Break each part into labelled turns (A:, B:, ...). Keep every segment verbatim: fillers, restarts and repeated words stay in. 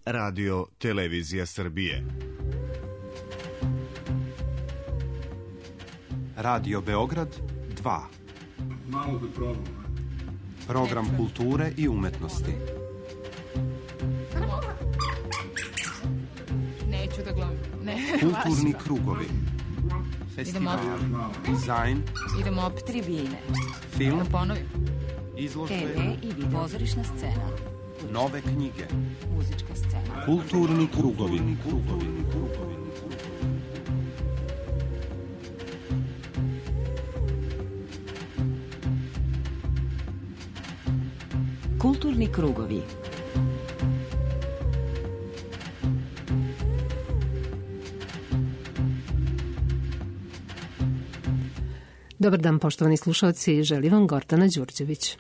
A: Radio Televizija Srbije.
B: Radio Beograd dva.
C: Malo da probam.
B: Program kulture i umetnosti.
D: Neću da gledam. Ne,
B: Kulturni
D: važno.
B: krugovi. Festival, dizajn,
D: Idemo opet tribine.
B: film,
D: Da ponovim.
B: izložbe,
D: T V i video. Pozorišna scena.
B: nove knjige.
D: Muzička scena.
B: Kulturni krugovi. Kulturni krugovi.
E: Kulturni krugovi.
F: Dobar dan, poštovani slušalci, želi vam Gordana Đurđević.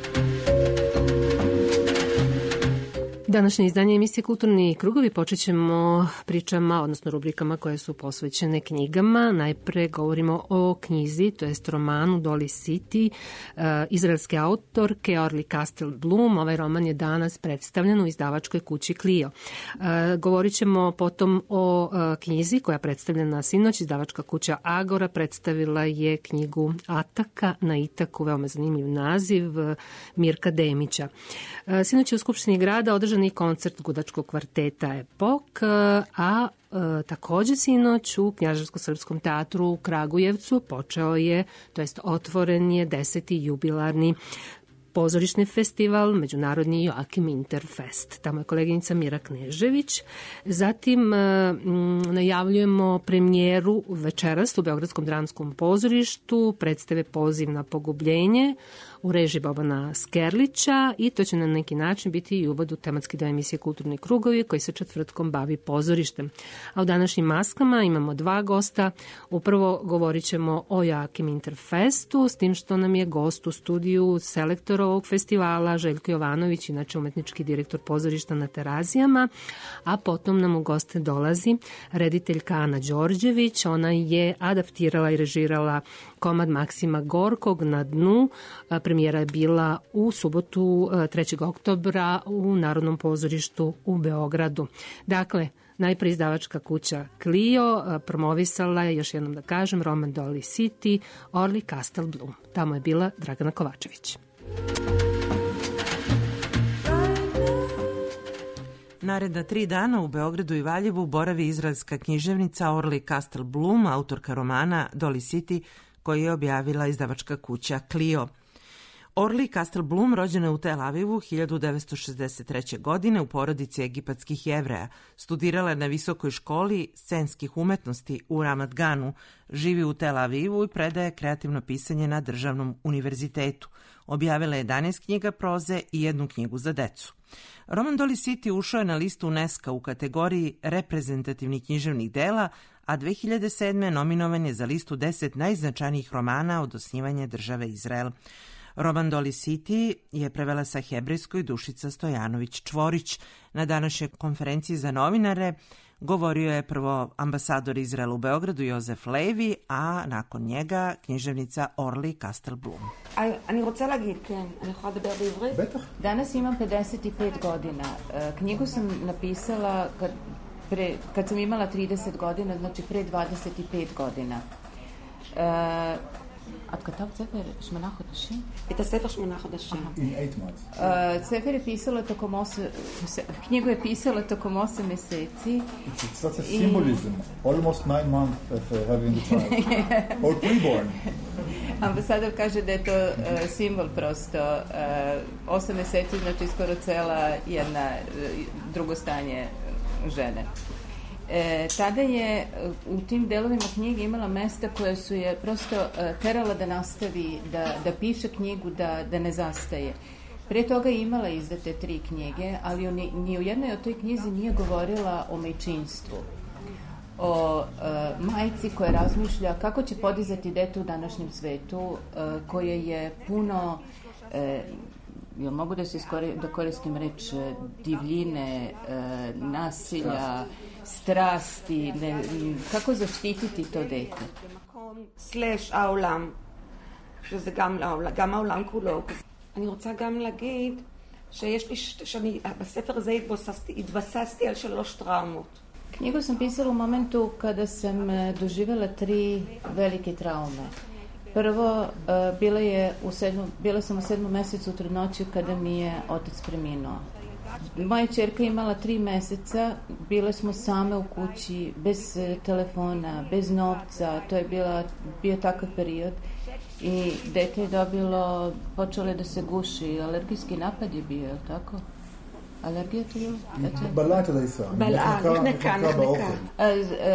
F: Današnje izdanje emisije Kulturni krugovi počet ćemo pričama, odnosno rubrikama koje su posvećene knjigama. Najpre govorimo o knjizi, to jest romanu Dolly City, uh, izraelske autorke Orly Kastel-Blum. Ovaj roman je danas predstavljen u izdavačkoj kući Clio. Uh, govorit ćemo potom o uh, knjizi koja je predstavljena sinoć. Izdavačka kuća Agora predstavila je knjigu Ataka na Itaku, veoma zanimljiv naziv, uh, Mirka Demića. Uh, sinoć je u Skupštini grada održan i koncert gudačkog kvarteta Epok, a e, takođe sinoć u Knjaževsko-srpskom teatru u Kragujevcu počeo je, to jest otvoren je deseti jubilarni pozorišni festival, međunarodni Joakim Interfest. Tamo je koleginica Mira Knežević. Zatim e, najavljujemo premijeru večeras u Beogradskom dramskom pozorištu, predstave Poziv na pogubljenje u režiji Bobana Skerlića i to će na neki način biti i uvod u tematski deo emisije Kulturni krugovi koji se četvrtkom bavi pozorištem. A u današnjim maskama imamo dva gosta. Uprvo govorit ćemo o Joakim Interfestu, s tim što nam je gost u studiju selektor ovog festivala Željko Jovanović, inače umetnički direktor pozorišta na Terazijama, a potom nam u goste dolazi rediteljka Ana Đorđević. Ona je adaptirala i režirala komad Maksima Gorkog Na dnu. Premijera je bila u subotu trećeg oktobra u Narodnom pozorištu u Beogradu. Dakle, najpre izdavačka kuća Clio promovisala je, još jednom da kažem, roman Dolly City, Orly Kastel-Blum. Tamo je bila Dragana Kovačević.
G: Naredna tri dana u Beogradu i Valjevu boravi izraelska književnica Orly Kastel-Blum, autorka romana Dolly City, koji je objavila izdavačka kuća Clio. Orly Kastel-Blum rođena je u Tel Avivu hiljadu devetsto šezdeset treće. godine u porodici egipatskih Jevreja. Studirala je na visokoj školi scenskih umetnosti u Ramat Ganu, živi u Tel Avivu i predaje kreativno pisanje na Državnom univerzitetu. Objavila je jedanaest knjiga proze i jednu knjigu za decu. Roman Dolly City ušao je na listu UNESCO u kategoriji reprezentativnih književnih dela, a dve hiljade sedme. nominovan je za listu deset najznačajnijih romana od osnivanja države Izrael. Roman Dolly City je prevela sa hebrejskoj Dušica Stojanović-Čvorić. Na današnjoj konferenciji za novinare govorio je prvo ambasador Izraela u Beogradu Jozef Levi, a nakon njega književnica Orly Kastel-Blum.
H: אני רוצה להגיד, כן, אני יכולה לדבר בעברית?
C: בטח.
H: Danas imam pedeset pet godina. Knjigu sam napisala kad, pre, kad sam imala trideset godina, znači pre dvadeset pet godina. את כתבת ספר שמונה חודשים? את הספר שמונה חודשים.
C: In eight months.
H: ספר je pisala tokom osam, knjigu je pisala tokom osam meseci.
C: It's such a symbolism. Almost nine months of uh, having a child. Or preborn.
H: Ambasador kaže da je to uh, simbol prosto. Uh, osam meseci znači skoro cela jedna uh, drugo stanje žene. E, tada je u tim delovima knjige imala mesta koje su je prosto e, terala da nastavi, da, da piše knjigu, da, da ne zastaje. Pre toga je imala izdate tri knjige, ali ni, ni u jednoj od toj knjizi nije govorila o majčinstvu, o e, majci koja razmišlja kako će podizati dete u današnjem svetu, e, koje je puno... E, jel mogu da se iskori, da koristim reč divljine, e, nasilja, strasti, ne, kako zaštititi to dete?
I: סלש העולם, שזה גם העולם, גם העולם כולו. אני רוצה גם להגיד שיש לי, שאני, בספר הזה התבססתי, התבססתי על שלוש טראומות.
H: Knjigu sam pisala u momentu kada sam doživjela tri velike traume. Prvo, bila, je u sedmom, bila sam u sedmom mesecu trudnoću kada mi je otac preminuo. Moja ćerka imala tri meseca, bile smo same u kući, bez telefona, bez novca, to je bila, bio takav period. I dete je dobilo, počelo je da se guši, alergijski napad je bio, je li tako? Alergija je to bilo?
C: בלעת דייסה.
I: בלעה, נחנקה, נחנקה.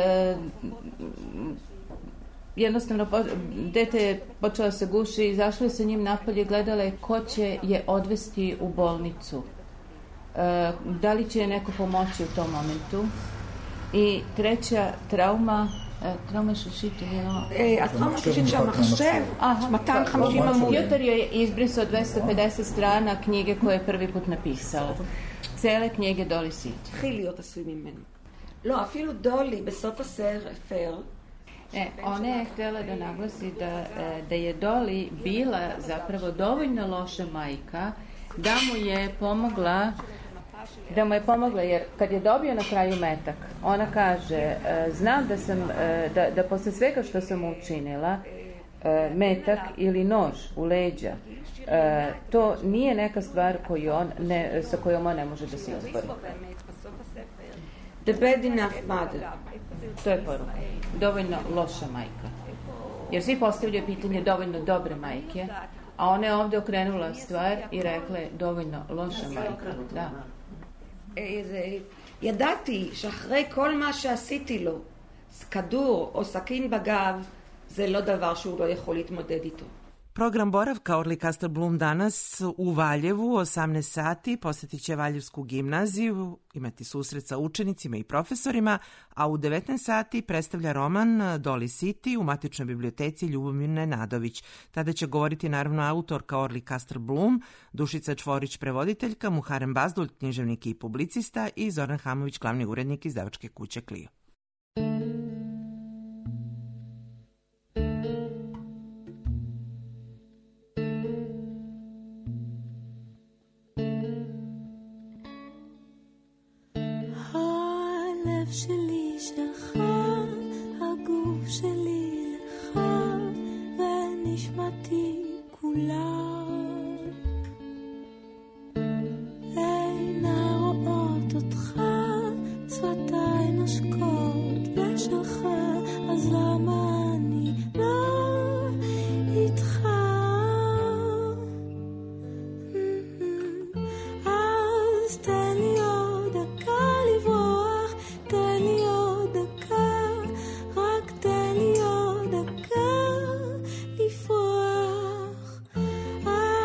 H: Jednostavno, dete je počelo da se guši, izašla je sa njim napolje, gledala je ko će je odvesti u bolnicu. Da li će je neko pomoći u tom momentu? I treća trauma, trauma šešית,
I: הטראומה השלישית שהמחשב, מאתיים וחמישים עמוד.
H: Jutar je izbrisao dvesta pedeset strana knjige koje je prvi put napisala. Cele knjige Dolly City.
I: התחיל להיות עשוי ממנו. לא, אפילו דולי בסוף הספר.
H: E, ona je htjela da naglasi da, da je Dolly bila zapravo dovoljno loša majka da mu je pomogla da mu je pomogla, jer kad je dobio na kraju metak, ona kaže, znam da sam, da, da posle svega što sam učinila, metak ili nož u leđa, to nije neka stvar koju on ne, sa kojom on ne može da se izbori.
I: The bad enough mother.
H: To je poruka. Dovoljno loša majka. Jer svi postavljaju pitanje dovoljno dobre majke, a ona je ovdje okrenula stvar i rekla je dovoljno loša majka. Da.
I: ידעתי שאחרי כל מה שעשיתי לו, כדור או סכין בגב, זה לא דבר שהוא לא יכול להתמודד איתו.
G: Program boravka Orly Kastelblum danas u Valjevu, osamnaest sati, posjetit će Valjevsku gimnaziju, imati susret sa učenicima i profesorima, a u devetnaest sati predstavlja roman Dolly City u matičnoj biblioteci Ljubomir Nadović. Tada će govoriti naravno autorka Orly Kastelblum, Dušica Čvorić prevoditeljka, Muharem Bazdulj književnik i publicista i Zoran Hamović glavni urednik izdavačke kuće Clio.
J: שלי שלך, הגוף שלי לך, ונשמתי כולה. אינה רואות אותך, שפתיי נושקות לשלך, אז למה אני לא איתך? אז תן לי עוד דקה לברוח, תן לי עוד דקה, רק תן לי עוד דקה לפרוח.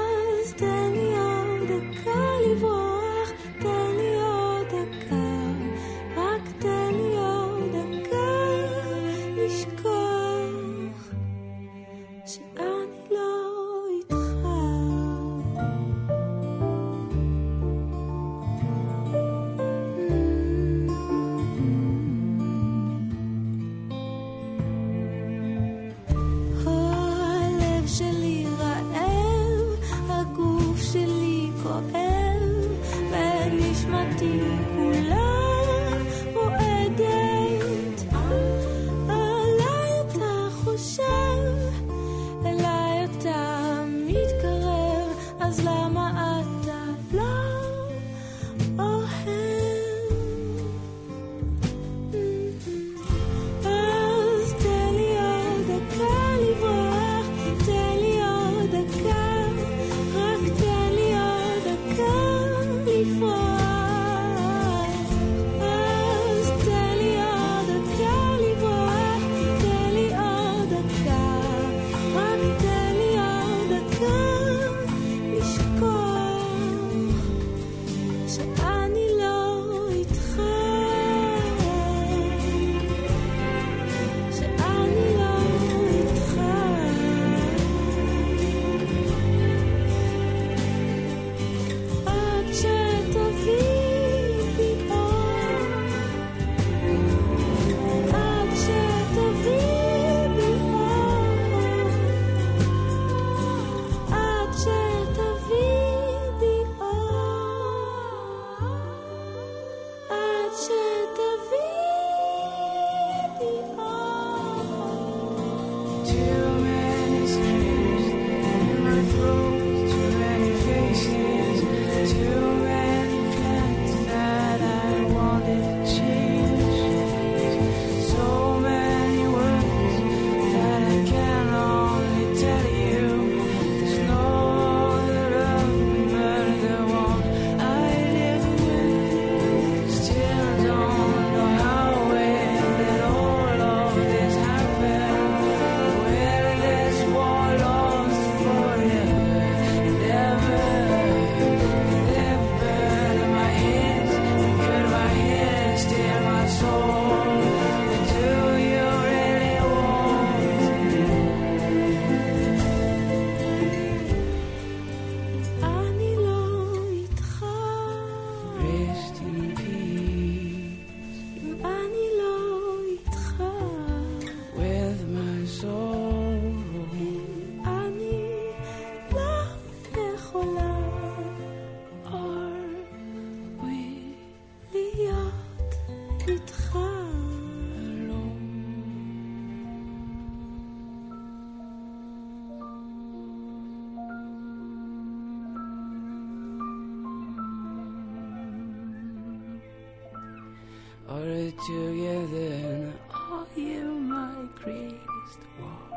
J: Or together, are you my greatest war?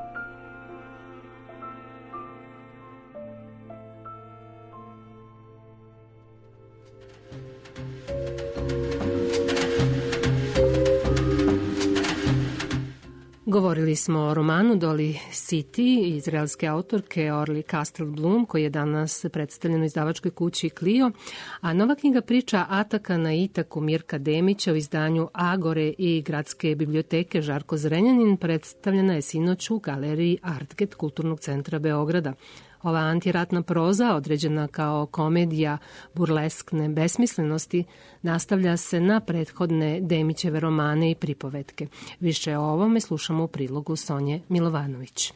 F: Govorili smo o romanu Dolly City izraelske autorke Orly Kastel-Blum koji je danas predstavljen u izdavačkoj kući Clio, a nova knjiga priča Ataka na Itaku Mirka Demića u izdanju Agore i Gradske biblioteke Žarko Zrenjanin predstavljena je sinoć u galeriji Artget Kulturnog centra Beograda. Ova antiratna proza, određena kao komedija burleskne besmislenosti, nastavlja se na prethodne Demićeve romane i pripovetke. Više o ovome slušamo u prilogu Sonje Milovanović.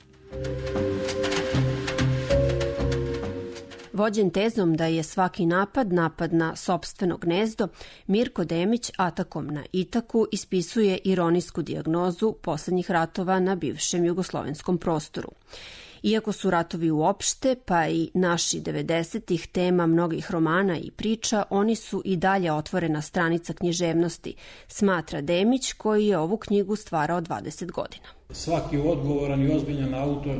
K: Vođen tezom da je svaki napad napad na sopstveno gnezdo, Mirko Demić Atakom na Itaku ispisuje ironijsku dijagnozu poslednjih ratova na bivšem jugoslovenskom prostoru. Iako su ratovi uopšte, pa i naši devedesetih tema mnogih romana i priča, oni su i dalje otvorena stranica književnosti, smatra Demić koji je ovu knjigu stvarao dvadeset godina.
L: Svaki odgovoran i ozbiljan autor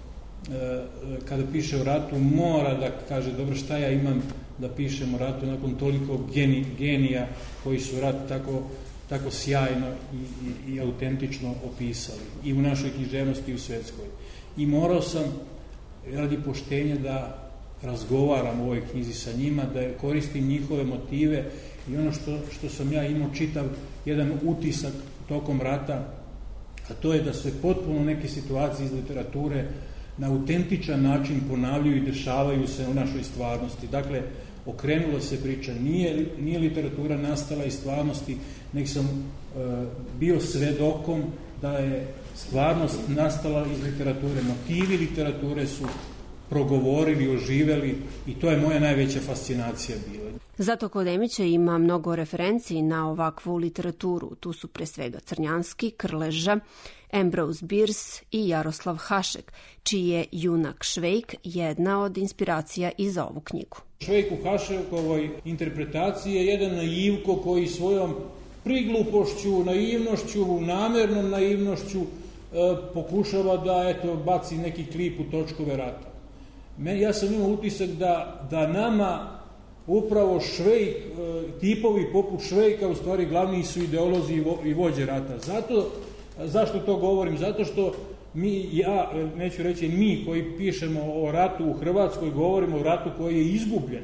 L: kada piše o ratu mora da kaže dobro šta ja imam da pišem o ratu nakon toliko geni, genija koji su rat tako, tako sjajno i, i, i autentično opisali i u našoj književnosti i u svetskoj. I morao sam radi poštenja da razgovaram o ovoj knjizi sa njima, da koristim njihove motive i ono što, što sam ja imao čitav jedan utisak tokom rata, a to je da se potpuno neke situacije iz literature na autentičan način ponavljaju i dešavaju se u našoj stvarnosti. Dakle, okrenula se priča, nije, nije literatura nastala iz stvarnosti, nek sam e, bio svedokom da je stvarnost nastala iz literature. Motivi literature su progovorili, oživeli i to je moja najveća fascinacija bila.
K: Zato kod Demića ima mnogo referenciji na ovakvu literaturu. Tu su pre svega Crnjanski, Krleža, Ambrose Bierce i Jaroslav Hašek, čiji je junak Švejk jedna od inspiracija i za ovu knjigu.
L: Švejk u Hašekovoj interpretaciji je jedan naivko koji svojom priglupošću, naivnošću, namernom naivnošću e, pokušava da eto, baci neki klip u točkove rata. Men, ja sam imao utisak da, da nama upravo Švejk, e, tipovi poput Švejka u stvari glavni su ideolozi i, vo, i vođe rata. Zato, zašto to govorim? Zato što mi, ja, neću reći mi koji pišemo o ratu u Hrvatskoj, govorimo o ratu koji je izgubljen.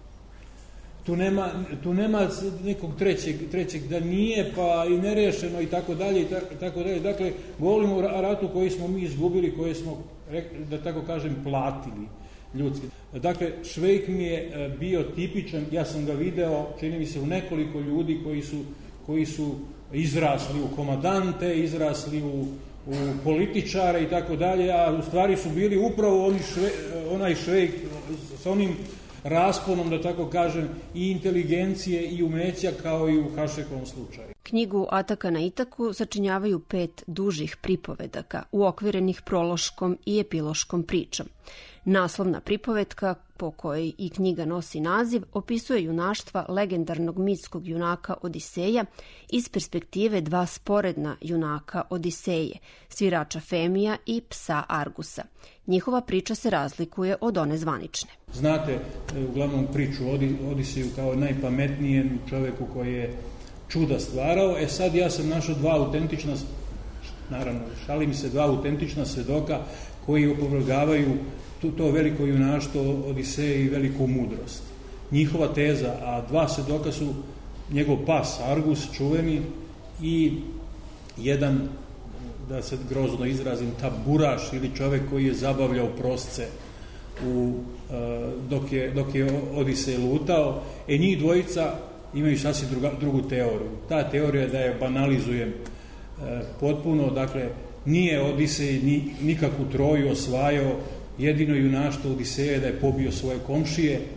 L: Tu nema, tu nema nekog trećeg, trećeg da nije, pa i nerešeno i tako dalje i tako dalje. Dakle, govorimo o ratu koji smo mi izgubili, koji smo, da tako kažem, platili ljudski. Dakle, Švejk mi je bio tipičan, ja sam ga video, čini mi se, u nekoliko ljudi koji su, koji su izrasli u komandante, izrasli u, u političare i tako dalje, a u stvari su bili upravo oni šve, onaj Švejk s onim rasponom, da tako kažem, i inteligencije i umeća kao i u Hašekovom slučaju.
K: Knjigu Ataka na Itaku sačinjavaju pet dužih pripovedaka, uokvirenih prološkom i epiloškom pričom. Naslovna pripovetka, po kojoj i knjiga nosi naziv, opisuje junaštva legendarnog mitskog junaka Odiseja iz perspektive dva sporedna junaka Odiseje, svirača Femija i psa Argusa. Njihova priča se razlikuje od one zvanične.
L: Znate, uglavnom priču o Odiseju kao najpametnijem čoveku koji je čuda stvarao. E sad ja sam našao dva autentična, naravno, šalim se, dva autentična svedoka koji opovrgavaju to veliko junaštvo Odiseje i veliku mudrost. Njihova teza, a dva svedoka su njegov pas Argus, čuveni, i jedan, da se grozno izrazim, taburaš ili čovek koji je zabavljao prosce u, dok, je, dok je Odisej lutao. E njih dvojica imaju sasvim druga, drugu teoriju. Ta teorija, da je banalizujem potpuno, dakle, nije Odisej ni, nikakvu Troju osvajao, jedino junaštvo Odiseja je da je pobio svoje komšije, e,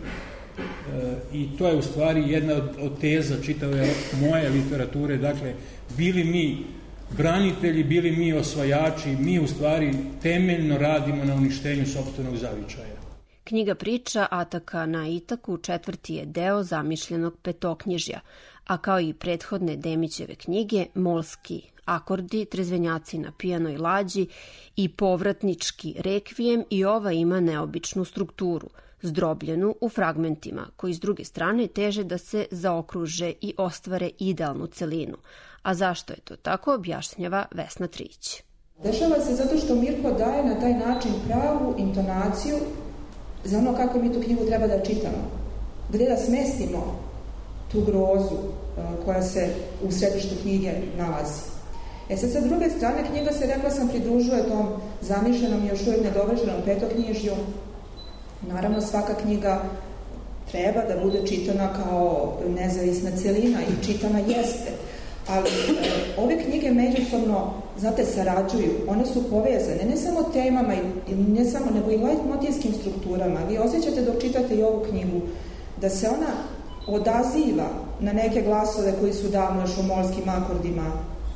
L: i to je u stvari jedna od, od teza čitave moje literature. Dakle, bili mi branitelji, bili mi osvajači, mi u stvari temeljno radimo na uništenju sopstvenog zavičaja.
K: Knjiga priča Ataka na Itaku četvrti je deo zamišljenog petoknjižja, a kao i prethodne Demićeve knjige, molski akordi, trezvenjaci na pijanoj lađi i povratnički rekvijem, i ova ima neobičnu strukturu, zdrobljenu u fragmentima, koji s druge strane teže da se zaokruže i ostvare idealnu celinu. A zašto je to tako, objašnjava Vesna Trić.
M: Dešava se zato što Mirko daje na taj način pravu intonaciju za ono kako mi tu knjigu treba da čitamo. Gde da smestimo tu grozu koja se u središtu knjige nalazi. E sad, sa druge strane, knjiga se, rekla sam, pridružuje tom zamišljenom i još uvijek nedovršenom petoknjižju. Naravno, svaka knjiga treba da bude čitana kao nezavisna celina i čitana jeste. Ali e, ove knjige međusobno, znate, sarađuju, one su povezane, ne samo temama, i, ne samo, nego i leitmotivskim strukturama. Vi osjećate dok čitate i ovu knjigu, da se ona odaziva na neke glasove koji su davno još u molskim akordima,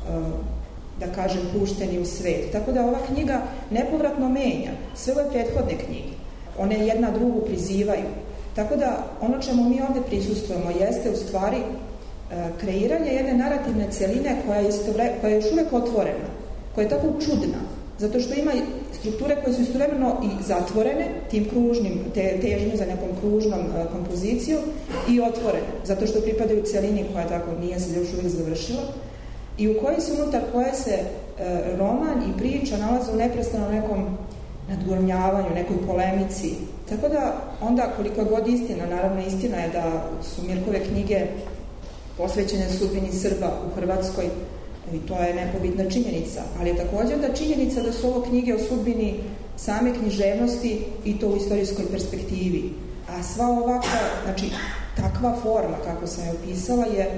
M: da kažem, pušteni u svet. Tako da ova knjiga nepovratno menja sve ove prethodne knjige. One jedna drugu prizivaju. Tako da ono čemu mi ovde prisustujemo jeste u stvari kreiranje jedne narativne celine koja je, istovre, koja je još uvek otvorena, koja je tako čudna, zato što ima strukture koje su istovremeno i zatvorene, tim kružnim, te, težnju za nekom kružnom uh, kompozicijom, i otvorene, zato što pripadaju celini koja tako nije se još uvijek završila, i u kojoj se unutar koje se uh, roman i priča nalaze u neprestanom nekom nadgornjavanju, nekoj polemici. Tako da onda, koliko god istina, naravno istina je da su Mirkove knjige posvećene sudbini Srba u Hrvatskoj, i to je nepobitna činjenica, ali je također da činjenica da su ovo knjige o sudbini same književnosti i to u istorijskoj perspektivi. A sva ovakva, znači, takva forma, kako sam je opisala, je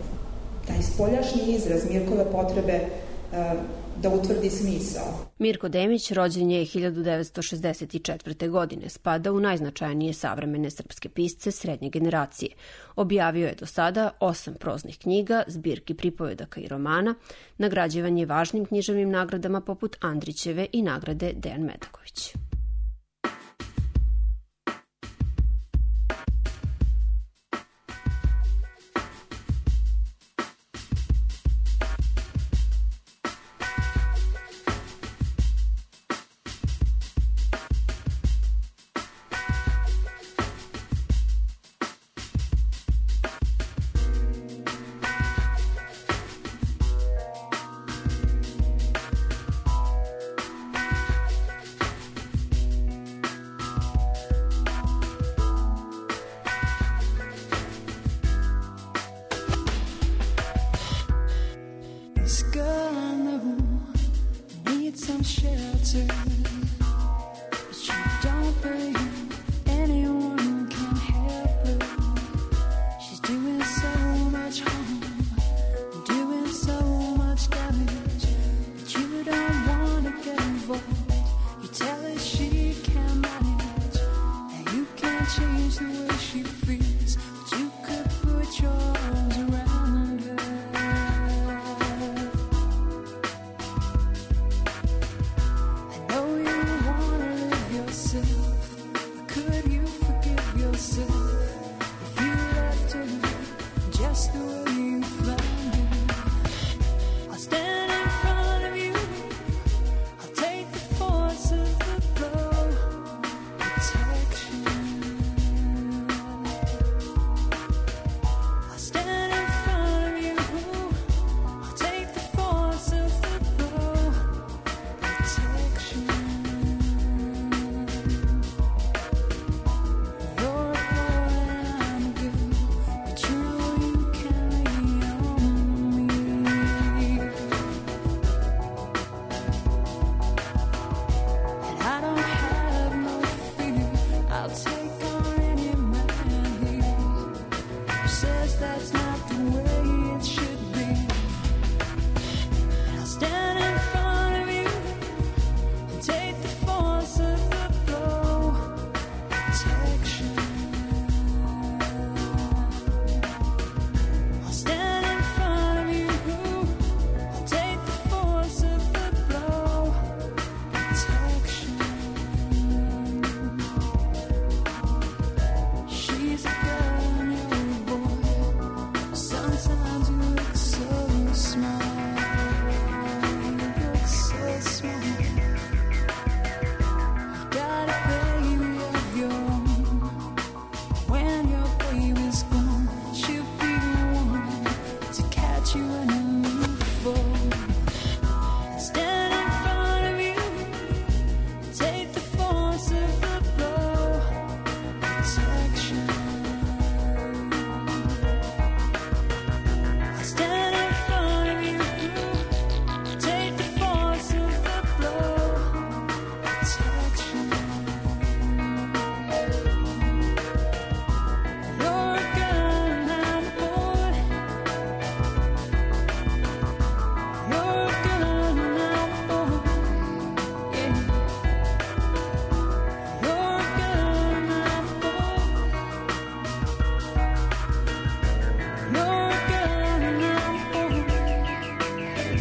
M: taj spoljašnji izraz Mirkove potrebe uh, da utvrdi smisao.
K: Mirko Demić rođen je hiljadu devetsto šezdeset četvrte. godine, spada u najznačajnije savremene srpske pisce srednje generacije. Objavio je do sada osam proznih knjiga, zbirki pripovedaka i romana, nagrađivan je važnim književnim nagradama poput Andrićeve i nagrade Dejan Medaković.
J: Change the way what you wanna move for. Stand in front of you, take the force of the blow. Protection. Stand in front of you, take the force of the blow. Protection. You're a girl and I'm a boy. You're a girl and I'm a boy. Yeah. You're a girl and I'm a boy. You're a girl and I'm a boy.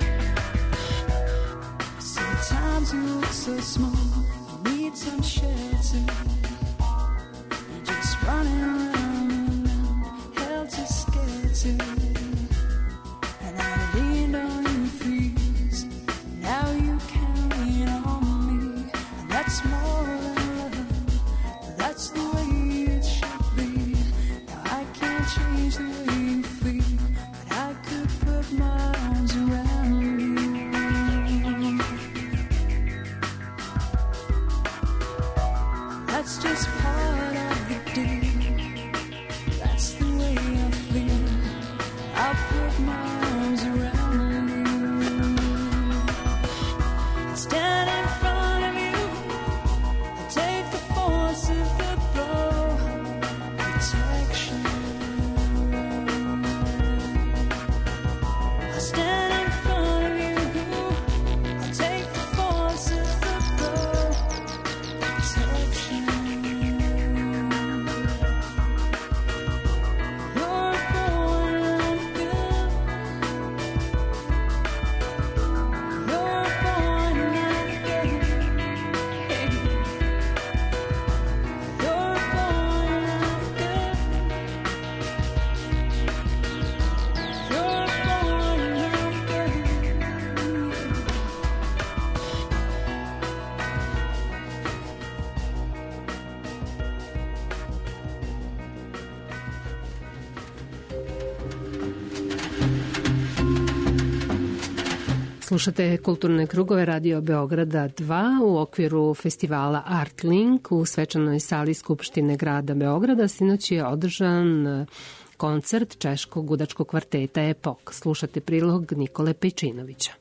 J: Sometimes you look so small, you need some shelter. You're just running around and around, helter skelter. And I leaned on your feet, now you can lean on me. And that's more than love, that's the way it should be. Now I can't change the way you feel, but I could put my arms around you. That's just part of the deal. That's the way I feel. I'll put my arms around you. Stand in front of you and take the force of the blow. Protection. I stand in front of you. I take the force of the blow. Protection. You're a boy and I'm a girl. You're a boy and I'm a girl. You're a boy and I'm a girl. You're a boy and I'm a girl.
F: Slušate Kulturne krugove Radio Beograda dva u okviru festivala Art Link u svečanoj sali Skupštine grada Beograda. Sinoć je održan eh, koncert češkog gudačkog kvarteta Epok. Slušate prilog Nikole Pejčinovića.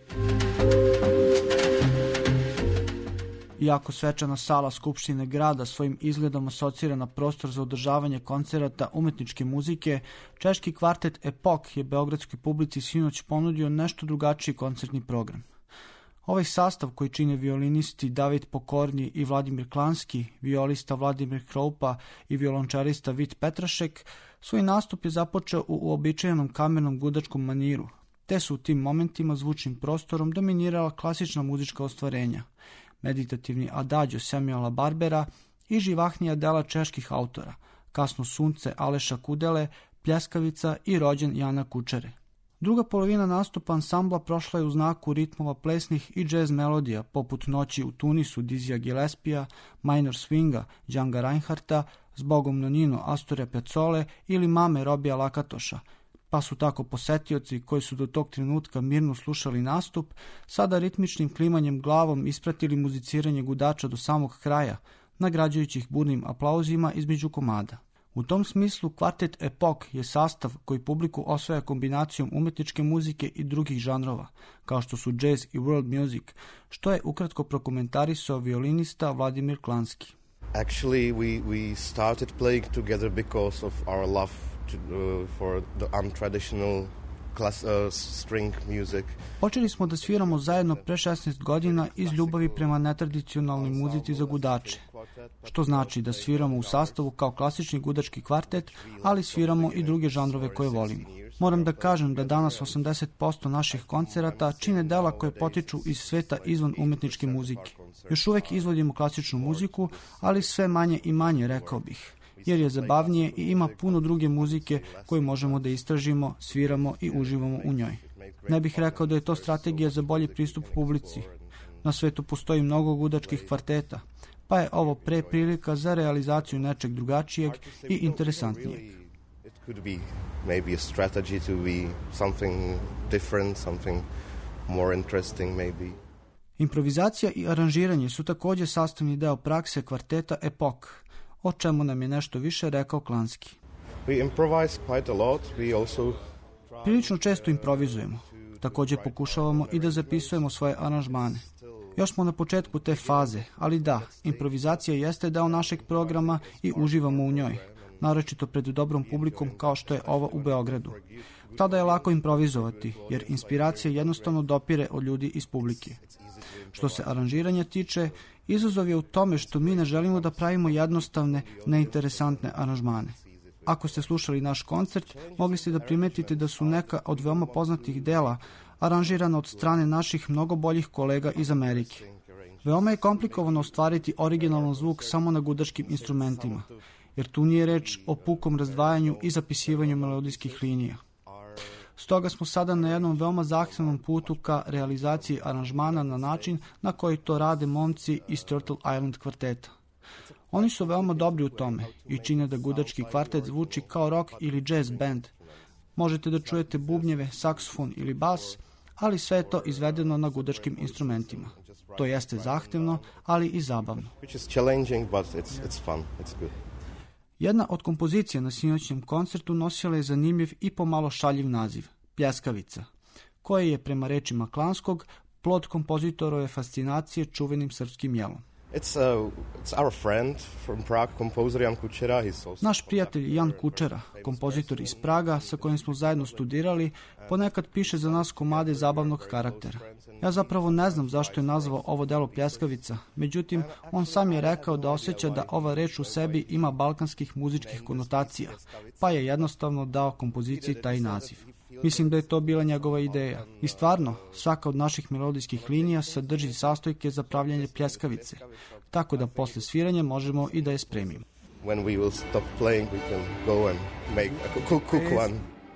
N: Iako svečana sala Skupštine grada svojim izgledom asocira na prostor za održavanje koncerata umetničke muzike, češki kvartet Epok je beogradskoj publici sinoć ponudio nešto drugačiji koncertni program. Ovaj sastav koji čine violinisti David Pokornji i Vladimir Klanski, violista Vladimir Kroupa i violončelista Vit Petrašek, svoj nastup je započeo u uobičajenom kamernom gudačkom maniru, te su u tim momentima zvučnim prostorom dominirala klasična muzička ostvarenja, meditativni adagio Samuela Barbera i živahnija dela čeških autora, Kasno sunce Aleša Kudele, Pljeskavica i Rođen Jana Kučere. Druga polovina nastupa ansambla prošla je u znaku ritmova plesnih i džez melodija, poput Noći u Tunisu Dizija Gillespija, Minor Swinga Django Reinhardta, Zbogom Nonino Astorija Piazzole ili Mame Robija Lakatoša, pa su tako posetioci koji su do tog trenutka mirno slušali nastup, sada ritmičnim klimanjem glavom ispratili muziciranje gudača do samog kraja, nagrađujući ih burnim aplauzima između komada. U tom smislu kvartet Epok je sastav koji publiku osvaja kombinacijom umetničke muzike i drugih žanrova, kao što su jazz i world music, što je ukratko prokomentarisao violinista Vladimir Klanski.
O: Actually, we, we started playing together because of our love to, uh, for the untraditional class, uh, string music.
N: Počeli smo da sviramo zajedno pre šesnaest godina iz ljubavi prema netradicionalnoj muzici za gudače, što znači da sviramo u sastavu kao klasični gudački kvartet, ali sviramo i druge žanrove koje volimo. Moram da kažem da danas osamdeset posto naših koncerata čine dela koje potiču iz sveta izvan umetničke muzike. Još uvek izvodimo klasičnu muziku, ali sve manje i manje, rekao bih, jer je zabavnije i ima puno druge muzike koju možemo da istražimo, sviramo i uživamo u njoj. Ne bih rekao da je to strategija za bolji pristup publici. Na svetu postoji mnogo gudačkih kvarteta, pa je ovo pre prilika za realizaciju nečeg drugačijeg i interesantnijeg.
O: Could be maybe a strategy to be something different, something more interesting maybe.
N: Improvizacija i aranžiranje su također sastavni deo prakse kvarteta Epok, o čemu nam je nešto više rekao Klanski.
O: We improvise quite a lot. We also
N: Prilično često improvizujemo. Također pokušavamo i da zapisujemo svoje aranžmane. Još smo na početku te faze, ali da, improvizacija jeste deo našeg programa i uživamo u njoj, naročito pred dobrom publikom kao što je ova u Beogradu. Tada je lako improvizovati, jer inspiracija jednostavno dopire od ljudi iz publike. Što se aranžiranja tiče, izazov je u tome što mi ne želimo da pravimo jednostavne, neinteresantne aranžmane. Ako ste slušali naš koncert, mogli ste da primetite da su neka od veoma poznatih dela aranžirana od strane naših mnogo boljih kolega iz Amerike. Veoma je komplikovano ostvariti originalan zvuk samo na gudačkim instrumentima, jer tu nije reč o pukom razdvajanju i zapisivanju melodijskih linija. Stoga smo sada na jednom veoma zahtevnom putu ka realizaciji aranžmana na način na koji to rade momci iz Turtle Island kvarteta. Oni su veoma dobri u tome i čine da gudački kvartet zvuči kao rock ili jazz band. Možete da čujete bubnjeve, saksofon ili bas, ali sve je to izvedeno na gudačkim instrumentima. To jeste zahtevno, ali i zabavno. Jedna od kompozicija na sinoćnjem koncertu nosila je zanimljiv i pomalo šaljiv naziv, Pljeskavica, koja je prema rečima Klanskog plod kompozitorove fascinacije čuvenim srpskim jelom.
O: It's, uh, it's our friend from Prague, composer Jan Kučera. He's also...
N: Naš prijatelj Jan Kučera, kompozitor iz Praga sa kojim smo zajedno studirali, ponekad piše za nas komade zabavnog karaktera. Ja zapravo ne znam zašto je nazvao ovo delo Pljeskavica, međutim, on sam je rekao da osjeća da ova reč u sebi ima balkanskih muzičkih konotacija, pa je jednostavno dao kompoziciji taj naziv. Mislim da je to bila njegova ideja. I stvarno, svaka od naših melodijskih linija sadrži sastojke za pravljanje pljeskavice, tako da posle sviranja možemo i da je spremimo.
O: When we will stop playing, we can go and make a cook, cook one.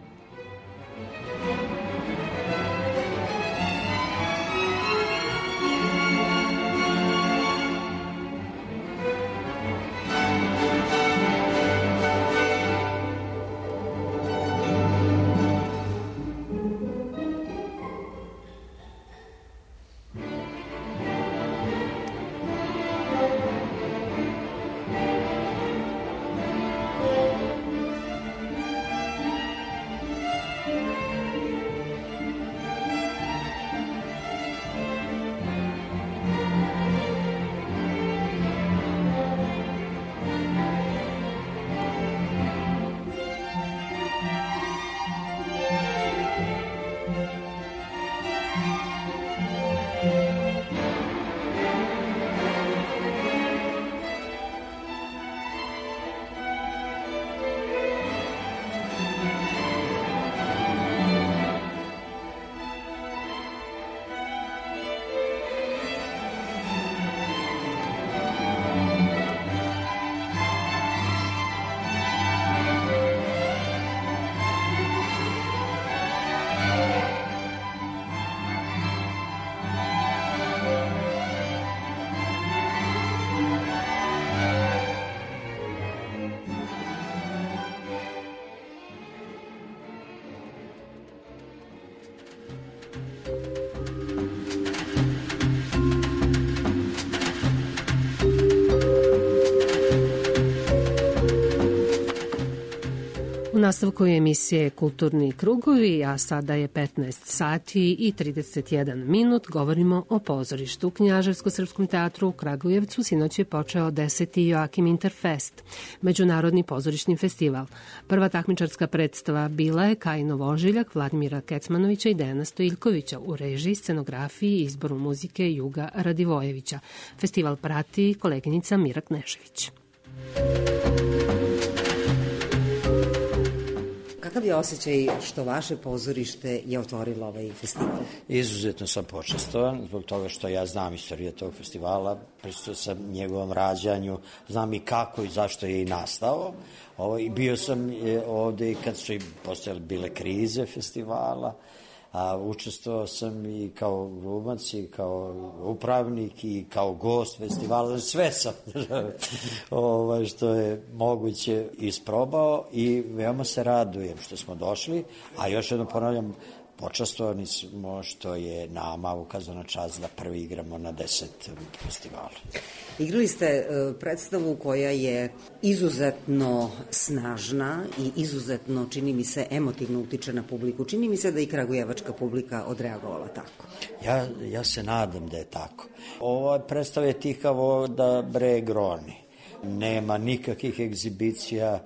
F: U nastavku je emisije Kulturni krugovi, a sada je petnaest sati i trideset jedan minut. Govorimo o pozorištu. U Knjaževsko-srpskom teatru u Kragujevcu sinoć je počeo deseti Joakim Interfest, međunarodni pozorišni festival. Prva takmičarska predstava bila je Kajinov ožiljak Vladimira Kecmanovića i Dejana Stojiljkovića u režiji, scenografiji i izboru muzike Juga Radivojevića. Festival prati koleginica Mira Knežević.
P: Kakav je osjećaj što vaše pozorište je otvorilo ovaj festival?
Q: Izuzetno sam počastovan zbog toga što ja znam istoriju tog festivala, prisustvovao sam njegovom rađanju, znam i kako i zašto je i nastao. Ovo, bio sam ovde i kad su i postojale bile krize festivala, a učestvovao sam i kao glumac i kao upravnik i kao gost festivala, sve sam ovaj, što je moguće isprobao i veoma se radujem što smo došli, a još jednom ponavljam, počastovani smo što je nama ukazana čast da prvi igramo na deset festivala.
P: Igrali ste predstavu koja je izuzetno snažna i izuzetno, čini mi se, emotivno utiče na publiku. Čini mi se da i kragujevačka publika odreagovala tako.
Q: Ja, ja se nadam da je tako. Ova predstava je tikavo da bre groni. Nema nikakvih egzibicija,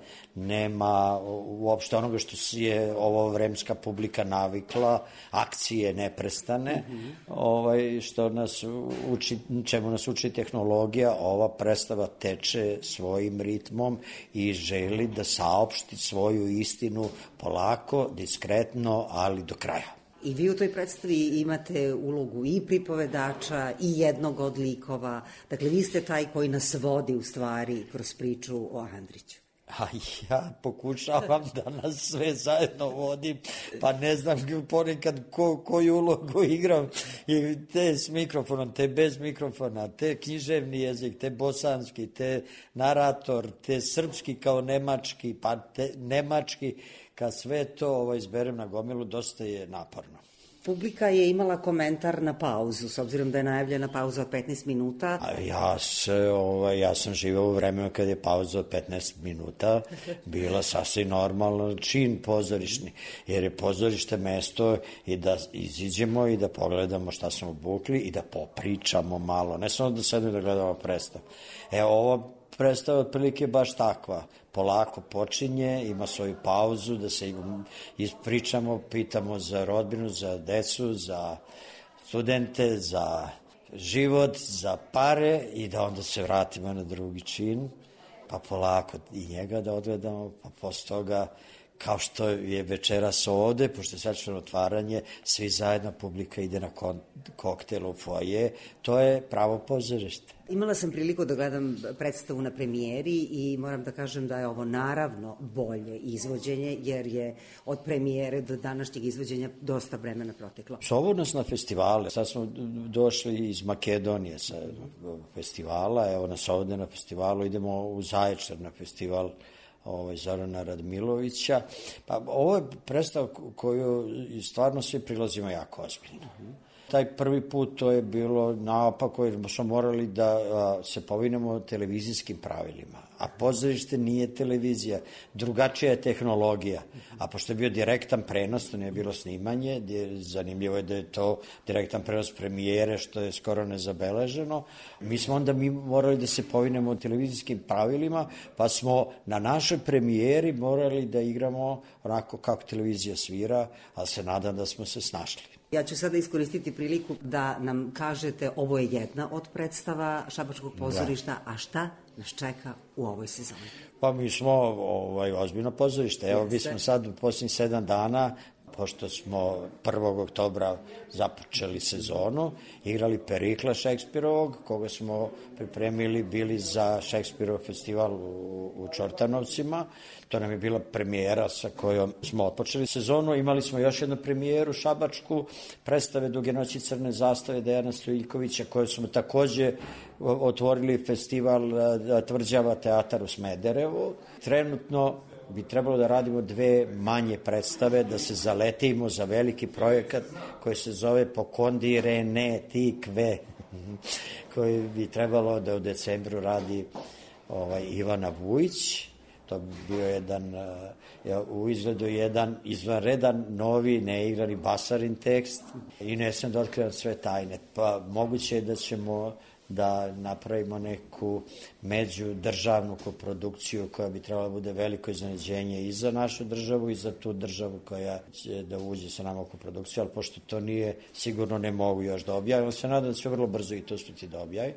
Q: nema uopšte onoga što je ovo vremska publika navikla, akcije neprestane, mm-hmm. ovaj, što nas uči, čemu nas uči tehnologija. Ova predstava teče svojim ritmom i želi da saopšti svoju istinu polako, diskretno, ali do kraja.
P: I vi u toj predstavi imate ulogu i pripovedača i jednog od likova. Dakle, vi ste taj koji nas vodi u stvari kroz priču o Andriću.
Q: A ja pokušavam da nas sve zajedno vodim, pa ne znam ponekad ko, koju ulogu igram. I te s mikrofonom, te bez mikrofona, te književni jezik, te bosanski, te narator, te srpski kao nemački, pa te nemački. Kad sve to ovo izberem na gomilu, dosta je naporno.
P: Publika je imala komentar na pauzu, s obzirom da je najavljena pauza od petnaest minuta.
Q: A ja, se, ovaj, ja sam živao u vremenu kad je pauza od petnaest minuta bila sasvim normalan čin pozorišni, jer je pozorište mesto i da iziđemo i da pogledamo šta smo obukli i da popričamo malo, ne samo da sedemo da gledamo predstav. E, ovo predstava otprilike baš takva. Polako počinje, ima svoju pauzu, da se ispričamo, pitamo za rodbinu, za decu, za studente, za život, za pare i da onda se vratimo na drugi čin, pa polako i njega da odgledamo, pa posle toga, kao što je večeras ovde, pošto je svečano otvaranje, svi zajedno, publika ide na koktel u foje, to je pravo pozorište.
P: Imala sam priliku da gledam predstavu na premijeri i moram da kažem da je ovo naravno bolje izvođenje, jer je od premijere do današnjeg izvođenja dosta vremena proteklo.
Q: Zovu nas na festivale, sad smo došli iz Makedonije sa festivala, evo nas ovde na festivalu, idemo u Zaječar na festival ovaj, Zorana Radmilovića. Pa ovo je predstava koju stvarno svi prilazimo jako ozbiljno. Taj prvi put to je bilo naopako jer smo morali da a, se povinemo televizijskim pravilima, a pozorište nije televizija, drugačija je tehnologija, a pošto je bio direktan prenos, to nije bilo snimanje, zanimljivo je da je to direktan prenos premijere, što je skoro nezabeleženo, mi smo onda mi morali da se povinemo televizijskim pravilima, pa smo na našoj premijeri morali da igramo onako kako televizija svira, ali se nadam da smo se snašli.
P: Ja ću sada iskoristiti priliku da nam kažete, ovo je jedna od predstava Šabačkog pozorišta, da. A šta nas čeka u ovoj sezoni?
Q: Pa mi smo ovaj, ozbiljno pozorište. Evo, mi smo sad u posljednjih sedam dana, pošto smo prvog oktobra započeli sezonu, igrali Perikla Šekspirovog, koga smo pripremili, bili za Šekspirov festival u, u Čortanovcima. To nam je bila premijera sa kojom smo otpočeli sezonu. Imali smo još jednu premijeru šabačku, predstave Duge noći crne zastave Dejana Stojiljkovića, koje smo takođe otvorili festival Tvrđava teatar u Smederevu. Trenutno bi trebalo da radimo dve manje predstave, da se zaletimo za veliki projekat koji se zove Pokondirene Tikve, koji bi trebalo da u decembru radi ovaj, Ivana Vujić. To bi bio jedan, u izgledu jedan izvanredan, novi, neigrani basarin tekst i ne sam da otkrivam sve tajne. Pa moguće je da ćemo da napravimo neku međudržavnu koprodukciju koja bi trebala da bude veliko iznenađenje i za našu državu i za tu državu koja će da uđe sa nama u koprodukciju, ali pošto to nije, sigurno ne mogu još da objavim, se nadam da će vrlo brzo i to uspeti da objavim.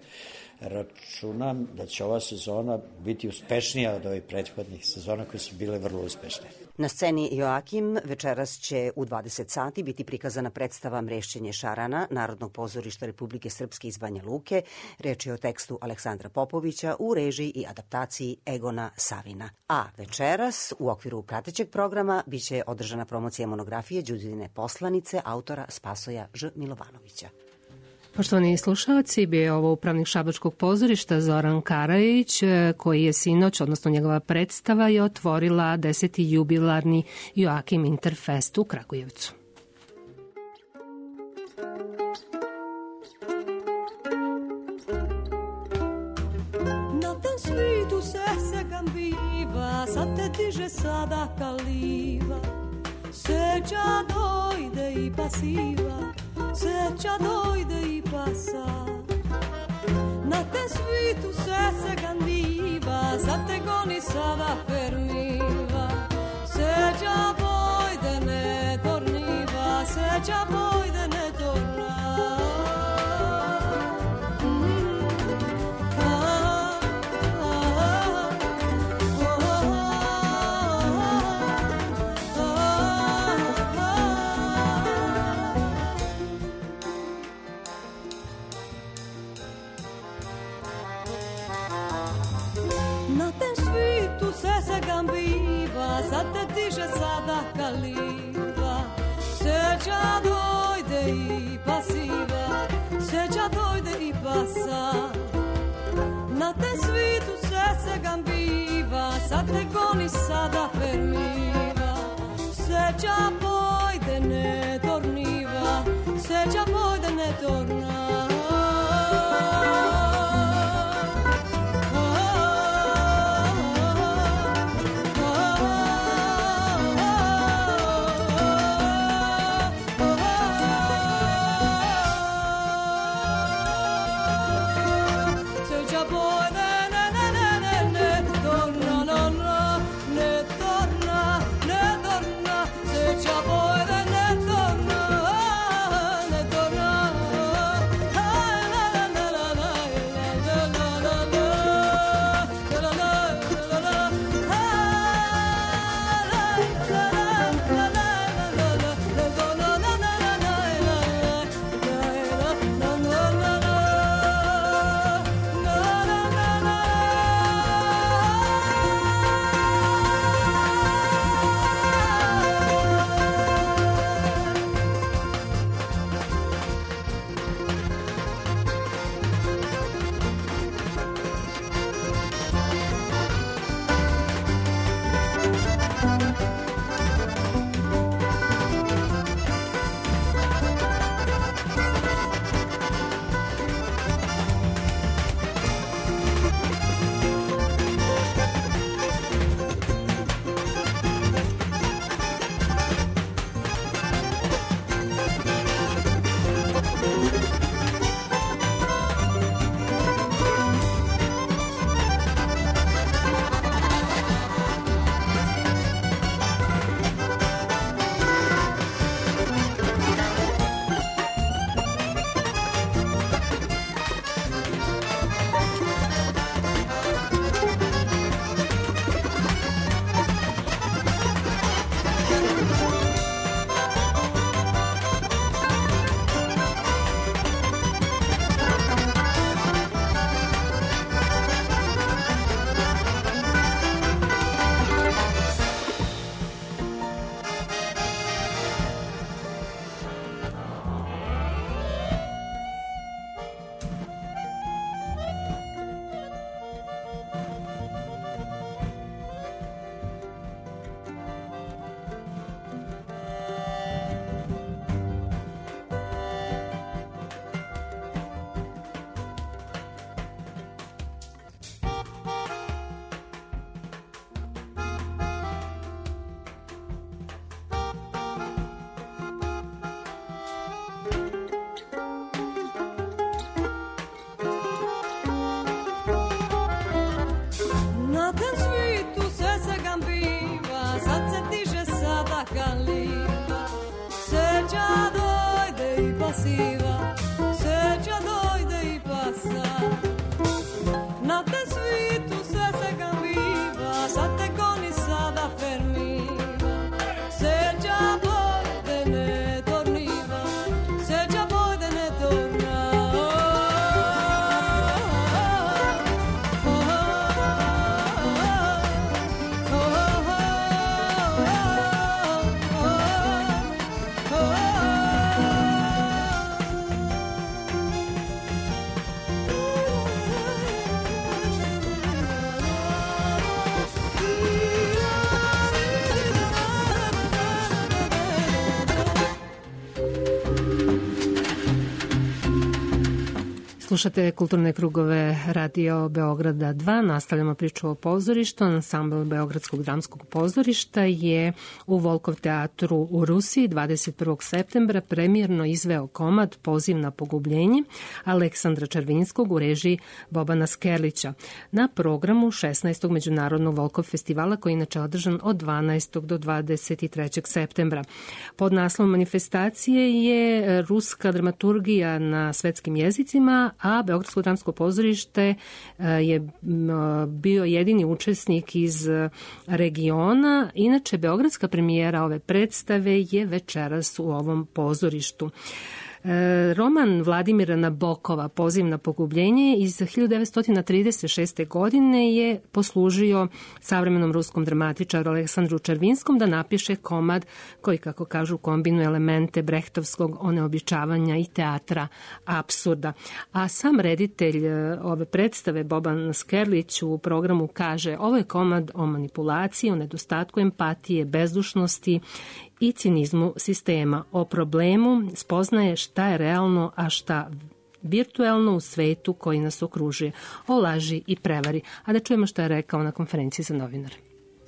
Q: Računam da će ova sezona biti uspešnija od ovih prethodnih sezona koje su bile vrlo uspešne.
P: Na sceni Joakim večeras će u dvadeset sati biti prikazana predstava Mrešćenje šarana Narodnog pozorišta Republike Srpske iz Banja Luke. Reč je o tekstu Aleksandra Popovića u režiji i adaptaciji Egona Savina. A večeras u okviru pratećeg programa biće održana promocija monografije Đudine poslanice autora Spasoja Ž. Milovanovića.
F: Poštovani slušalci, bio je ovo upravnik Šabačkog pozorišta Zoran Karajić, koji je sinoć, odnosno njegova predstava, je otvorila deseti jubilarni Joakim Interfest u Kragujevcu.
J: Na tem svitu se se gambiva, sad te diže sada kaliva, seća dojde i pasiva, seća dojde i pasa. Na tem svitu se se gandiva, sad te goni sada fermiva, seća bojde ne torniva, seća bojde ne torna. Sad te diže sada kaliva, seća dojde i pasiva, seća dojde i pasa. Na tem svitu sve se gambiva, sad te goni sada fermiva, seća bojde ne torniva, seća bojde ne torna.
F: Slušate Kulturne krugove Radio Beograda dva, nastavljamo priču o pozorištu. Ansambl Beogradskog dramskog pozorišta je u Volkov teatru u Rusiji dvadeset prvog septembra premijerno izveo komad Poziv na pogubljenje Aleksandra Červinskog u režiji Bobana Skerlića na programu šesnaestog međunarodnog Volkov festivala koji je inače održan od dvanaestog do dvadeset trećeg septembra. Pod naslovom manifestacije je ruska dramaturgija na svetskim jezicima, a Beogradsko dramsko pozorište je bio jedini učesnik iz regiona. Inače, beogradska premijera ove predstave je večeras u ovom pozorištu. Roman Vladimira Nabokova Poziv na pogubljenje iz hiljadu devetsto trideset šeste. godine je poslužio savremenom ruskom dramatičaru Aleksandru Červinskom da napiše komad koji, kako kažu, kombinuje elemente brehtovskog oneobičavanja i teatra apsurda. A sam reditelj ove predstave, Boban Skerlić, u programu kaže: ovo je komad o manipulaciji, o nedostatku empatije, bezdušnosti i cinizmu sistema, o problemu spoznaje šta je realno, a šta virtuelno u svetu koji nas okružuje, o laži i prevari. A da čujemo šta je rekao na konferenciji za novinare.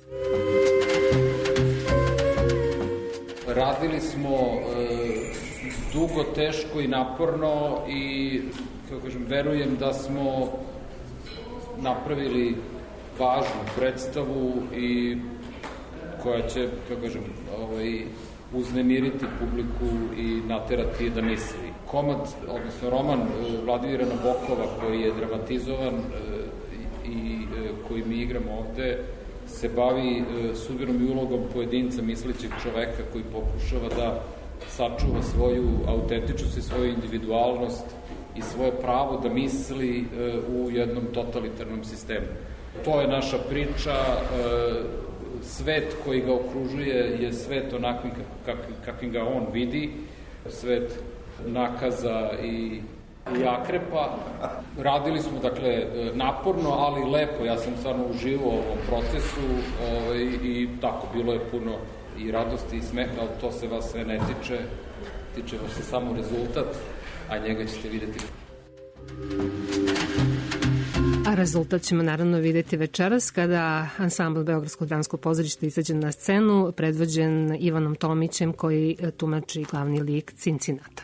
R: Radili smo e, dugo, teško i naporno i, kako kažem, verujem da smo napravili važnu predstavu i koja će, kako kažem, ovaj, uznemiriti publiku i naterati da misli. Komad, odnosno roman Vladimira Nabokova koji je dramatizovan i koji mi igramo ovde, se bavi sudbinom i ulogom pojedinca, mislećeg čoveka koji pokušava da sačuva svoju autentičnost i svoju individualnost i svoje pravo da misli u jednom totalitarnom sistemu. To je naša priča. Svet koji ga okružuje je svet onakvim kakvim ga on vidi, svet nakaza i, i akrepa. Radili smo, dakle, naporno, ali lepo. Ja sam stvarno uživao u ovom procesu ovaj, i tako, bilo je puno i radosti i smeha, ali to se vas sve ne tiče. Tiče vas se samo rezultat, a njega ćete videti.
F: A rezultat ćemo naravno videti večeras kada ansambl Beogradskog dramskog pozorišta izađe na scenu, predvođen Ivanom Tomićem koji tumači glavni lik Cincinata.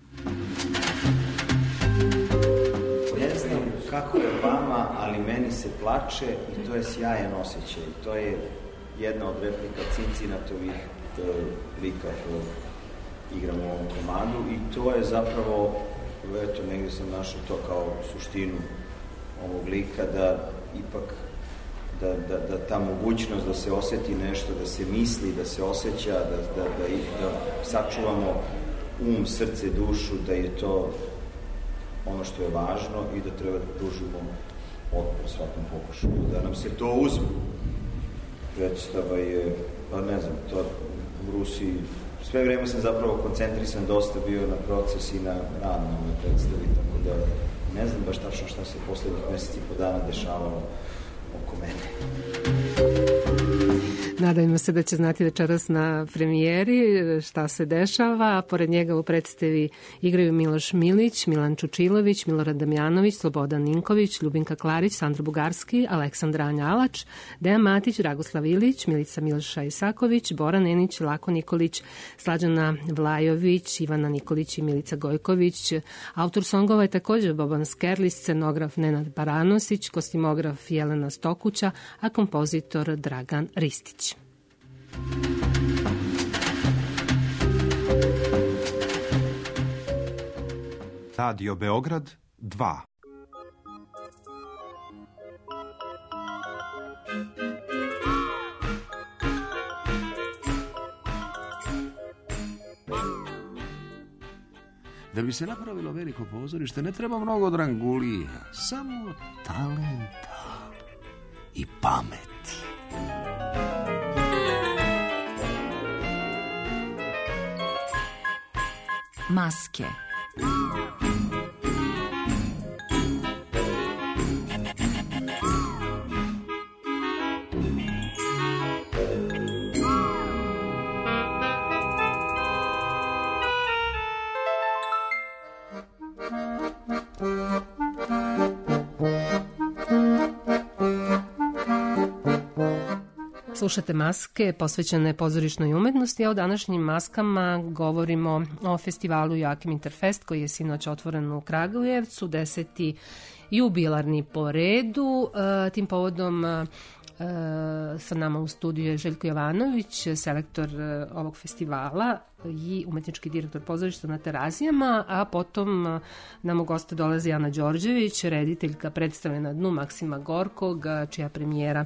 S: Ne znam kako je vama, ali meni se plače i to je sjajan osjećaj. To je jedna od replika Cincinatovih lika kojeg igram u ovom komadu i to je zapravo, eto, negdje sam našao to kao suštinu ovog lika, da ipak da, da, da ta mogućnost da se osjeti nešto, da se misli, da se osjeća, da, da, da, da sačuvamo um, srce, dušu, da je to ono što je važno i da treba da pružimo otpor svakom pokušaju, da nam se to uzme. Predstava je, pa ne znam, to u Rusiji, sve vreme sam zapravo koncentrisan dosta bio na proces i na rad na ovoj predstavi, tako da ne znam baš tačno šta se poslednjih meseci i po dana dešavalo oko mene.
F: Nadajmo se da će znati večeras na premijeri šta se dešava. Pored njega u predstavi igraju Miloš Milić, Milan Čučilović, Milorad Damjanović, Slobodan Ninković, Ljubinka Klarić, Sandra Bugarski, Aleksandra Anjalač, Dejan Matić, Dragoslav Ilić, Milica Miloša Isaković, Bora Nenić, Lako Nikolić, Slađana Vlajović, Ivana Nikolić i Milica Gojković. Autor songova je također Boban Skerlić, scenograf Nenad Baranosić, kostimograf Jelena Stokuća, a kompozitor Dragan Ristić.
A: Radio Beograd dva.
T: Da bi se napravilo veliko pozorište ne treba mnogo drangulija, samo talenta i pameti.
E: Maske.
J: Thank you.
F: Slušate Maske, posvećene pozorišnoj umetnosti, a o današnjim maskama govorimo o festivalu Joakim Interfest, koji je sinoć otvoren u Kragujevcu, deseti jubilarni po redu. Tim povodom sa nama u studiju je Željko Jovanović, selektor ovog festivala i umetnički direktor pozorišta na Terazijama, a potom nam u goste dolazi Ana Đorđević, rediteljka predstave Na dnu Maksima Gorkog, čija premijera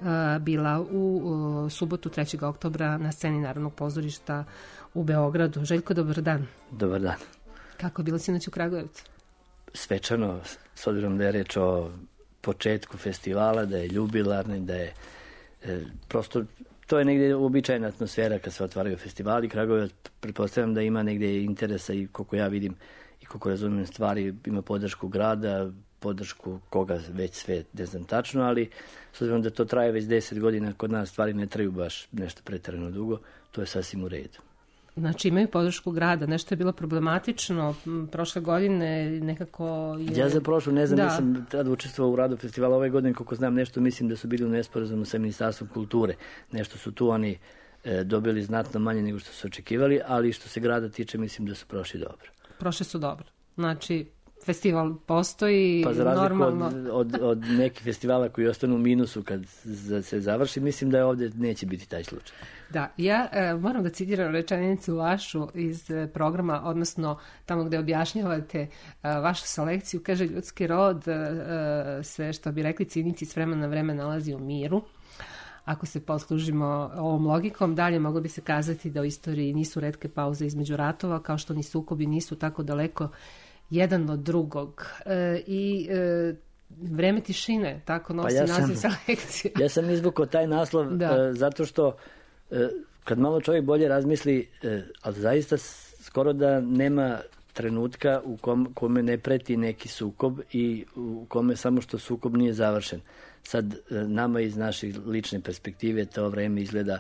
F: bila u subotu trećeg oktobra na sceni Narodnog pozorišta u Beogradu. Željko, dobar dan.
U: Dobar dan.
F: Kako je bilo sinoć u Kragujevcu?
U: Svečano, s obzirom da je reč o početku festivala, da je jubilarni, da je e, prosto, to je negdje uobičajena atmosfera kad se otvaraju festivali. Kragujevac, pretpostavljam da ima negdje interesa i koliko ja vidim i koliko razumijem stvari, ima podršku grada, podršku koga već sve, ne znam tačno, ali s obzirom da to traje već deset godina, kod nas stvari ne traju baš nešto pretjerano dugo, to je sasvim u redu.
F: Znači imaju podršku grada, nešto je bilo problematično, prošle godine nekako je...
U: Ja za prošlu ne znam,
F: da.
U: Nisam tada učestvovao u radu festivala ove godine, koliko znam nešto, mislim da su bili u nesporazumu sa Ministarstvom kulture. Nešto su tu oni e, dobili znatno manje nego što su očekivali, ali što se grada tiče, mislim da su prošli dobro.
F: Prošli su dobro. Znači, festival postoji
U: pa za razliku
F: normalno...
U: od, od, od nekih festivala koji ostanu u minusu kad se završi, mislim da je ovdje neće biti taj slučaj.
F: Da, ja e, moram da citiram rečenicu vašu iz e, programa, odnosno tamo gde objašnjavate e, vašu selekciju, kaže ljudski rod e, se, što bi rekli cinici, s vremena na vreme nalazi u miru. Ako se poslužimo ovom logikom, dalje moglo bi se kazati da u istoriji nisu retke pauze između ratova, kao što ni sukobi nisu tako daleko jedan od drugog. E, I e, vreme tišine, tako nosi pa ja naziv selekcije.
U: Ja sam izvukao taj naslov e, zato što e, kad malo čovjek bolje razmisli, e, ali zaista skoro da nema trenutka u kom, kome ne preti neki sukob i u kome samo što sukob nije završen. Sad e, nama iz naše lične perspektive to vreme izgleda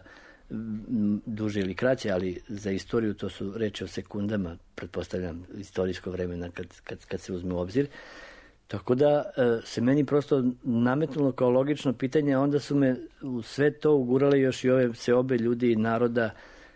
U: duže ili kraće, ali za istoriju to su reči o sekundama, pretpostavljam, istorijsko vremena kad, kad, kad se uzme u obzir. Tako da se meni prosto nametnulo kao logično pitanje, a onda su me u sve to ugurale još i ove seobe ljudi i naroda,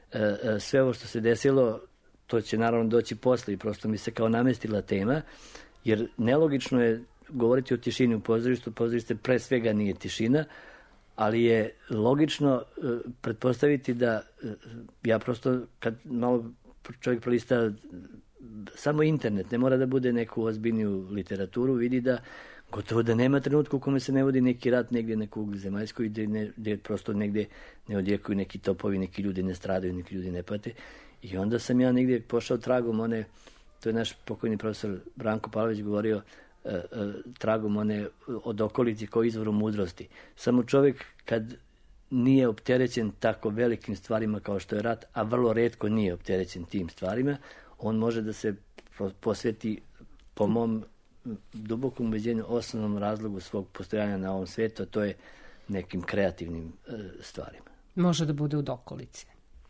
U: sve ovo što se desilo, to će naravno doći posle i prosto mi se kao namestila tema, jer nelogično je govoriti o tišini u pozorištu, pozorište pre svega nije tišina, ali je logično uh, pretpostaviti da uh, ja prosto kad malo čovjek prolista samo internet, ne mora da bude neku ozbiljniju literaturu, vidi da gotovo da nema trenutka u kome se ne vodi neki rat negdje na kugli zemaljskoj, gdje, ne, gdje prosto negdje ne odjekuju neki topovi, neki ljudi ne stradaju, neki ljudi ne pate. I onda sam ja negdje pošao tragom one, to je naš pokojni profesor Branko Pavlović govorio, Uh, uh, tragom one od okolici kao izvoru mudrosti. Samo čovjek kad nije opterećen tako velikim stvarima kao što je rat, a vrlo retko nije opterećen tim stvarima, on može da se posveti, po mom dubokom ubeđenju, osnovnom razlogu svog postojanja na ovom svijetu, a to je nekim kreativnim uh, stvarima.
F: Može da bude u dokolici.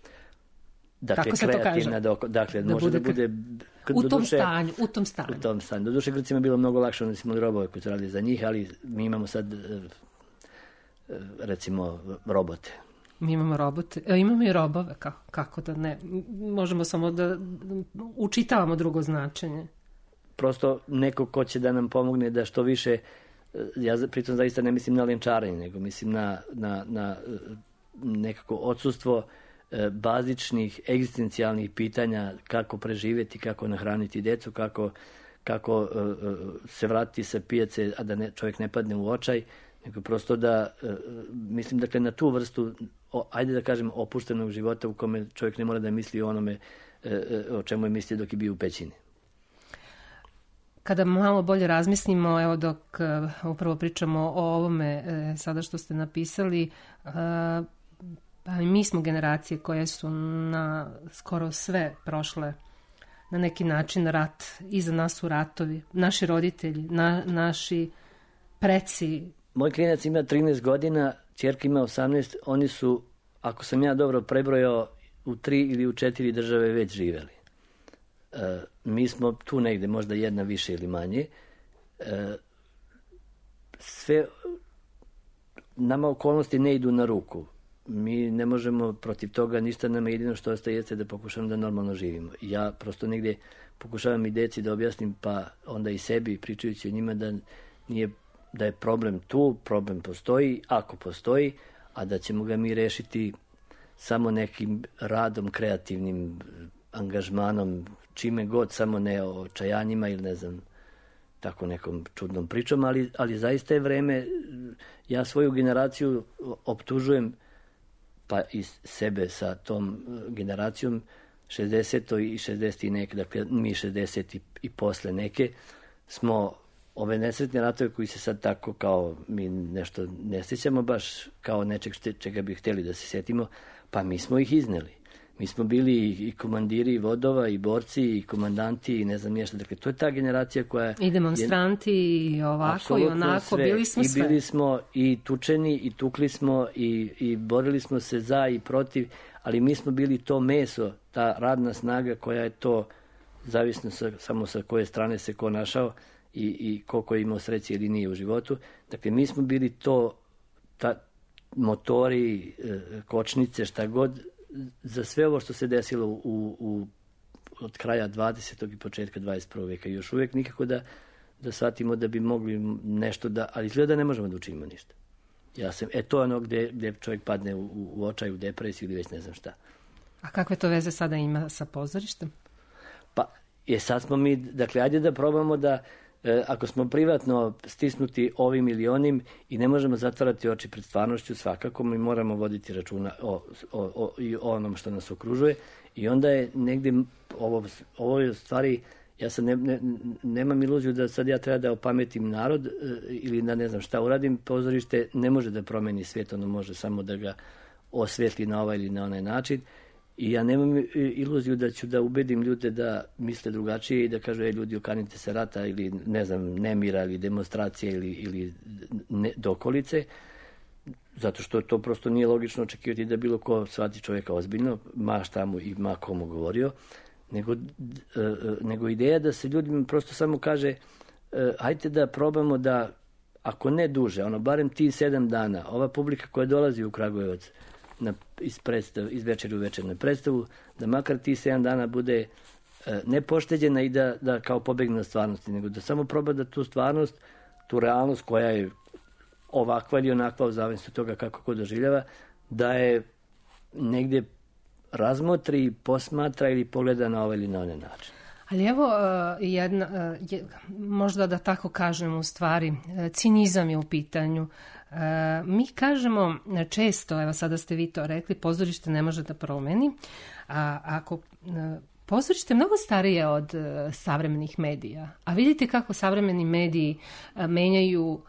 U: Dakle,
F: kako se to kaže?
U: Doko, dakle,
F: da
U: može
F: bude,
U: da bude...
F: U tom
U: duše,
F: stanju, u tom stanju.
U: U tom stanju. Doduše, Grcima je bilo mnogo lakše, oni su imali robove koji su radili za njih, ali mi imamo sad, recimo, robote.
F: Mi imamo robote, e, imamo i robove, kako, kako da ne, možemo samo da učitavamo drugo značenje.
U: Prosto neko ko će da nam pomogne da što više, ja pritom zaista ne mislim na lenčarenje, nego mislim na, na, na nekako odsustvo bazičnih, egzistencijalnih pitanja kako preživjeti, kako nahraniti djecu, kako, kako uh, se vratiti sa pijace, a da ne, čovjek ne padne u očaj, nego prosto da, uh, mislim, dakle, na tu vrstu, o, ajde da kažem, opuštenog života u kome čovjek ne mora da misli o onome uh, o čemu je mislio dok je bio u pećini.
F: Kada malo bolje razmislimo, evo dok uh, upravo pričamo o ovome uh, sada što ste napisali, uh, pa i mi smo generacije koje su na skoro sve prošle na neki način rat. Iza nas su ratovi. Naši roditelji, na, naši preci.
U: Moj klinac ima trinaest godina, ćerka ima osamnaest. Oni su, ako sam ja dobro prebrojao, u tri ili u četiri države već živeli. E, mi smo tu negde, možda jedna više ili manje. E, sve, nama okolnosti ne idu na ruku. mi ne možemo protiv toga, ništa nama jedino što ostaje jeste da pokušamo da normalno živimo. Ja prosto negdje pokušavam i deci da objasnim, pa onda i sebi, pričajući o njima, da, nije, da je problem tu, problem postoji, ako postoji, a da ćemo ga mi rešiti samo nekim radom, kreativnim angažmanom, čime god, samo ne o čajanjima ili ne znam, tako nekom čudnom pričom, ali, ali zaista je vreme, ja svoju generaciju optužujem, pa i sebe sa tom generacijom, šezdesetoj i šezdeset i neke, dakle mi šezdeset i, i posle neke, smo ove nesretne ratove koji se sad tako kao mi nešto ne sjećamo baš kao nečeg šte, čega bi htjeli da se sjetimo, pa mi smo ih izneli. Mi smo bili i komandiri vodova, i borci, i komandanti, i ne znam nešto. Dakle, to je ta generacija koja...
F: I demonstranti, je, i ovako, i onako,
U: sve.
F: Bili smo sve.
U: I bili smo i tučeni, i tukli smo, i, i borili smo se za i protiv, ali mi smo bili to meso, ta radna snaga koja je to, zavisno sa, samo sa koje strane se ko našao i, i koliko je imao sreće ili nije u životu. Dakle, mi smo bili to, ta motori, kočnice, šta god, za sve ovo što se desilo u, u, od kraja dvadesetog i početka dvadeset prvog veka. Još uvijek nikako da, da shvatimo da bi mogli nešto da... Ali izgleda da ne možemo da učinimo ništa. Ja sam, e, to je ono gdje, gdje čovjek padne u, u očaj, u depresiju ili već ne znam šta.
F: A kakve to veze sada ima sa pozorištem?
U: Pa, je sad smo mi... Dakle, ajde da probamo da... E, ako smo privatno stisnuti ovim ili onim i ne možemo zatvarati oči pred stvarnošću, svakako mi moramo voditi računa o, o, o, i o onom što nas okružuje i onda je negdje ovo, ovo je stvari, ja sad ne, ne, nemam iluziju da sad ja treba da opametim narod e, ili da ne znam šta uradim, pozorište ne može da promeni svijet, ono može samo da ga osvetli na ovaj ili na onaj način. I ja nemam iluziju da ću da ubedim ljude da misle drugačije i da kažu, ej ljudi, okanite se rata ili ne znam, nemira ili demonstracije ili, ili ne, dokolice, zato što to prosto nije logično očekivati da bilo ko shvati čovjeka ozbiljno, ma šta mu i ma komu govorio, nego, nego ideja da se ljudima prosto samo kaže, hajte da probamo da, ako ne duže, ono, barem ti sedam dana, ova publika koja dolazi u Kragujevac, Na, iz, predstav, iz večeri u večernoj predstavu, da makar ti sedam dana bude e, ne pošteđena i da, da kao pobegne na stvarnosti, nego da samo proba da tu stvarnost, tu realnost koja je ovakva ili onakva u zavisnosti od toga kako ko doživljava, da je negdje razmotri, posmatra ili pogleda na ovaj ili na onaj način.
F: Ali evo, jedna, možda da tako kažem u stvari, cinizam je u pitanju. Mi kažemo često, evo sada ste vi to rekli, pozorište ne može da promeni, a ako pozorište je mnogo starije od savremenih medija, a vidite kako savremeni mediji menjaju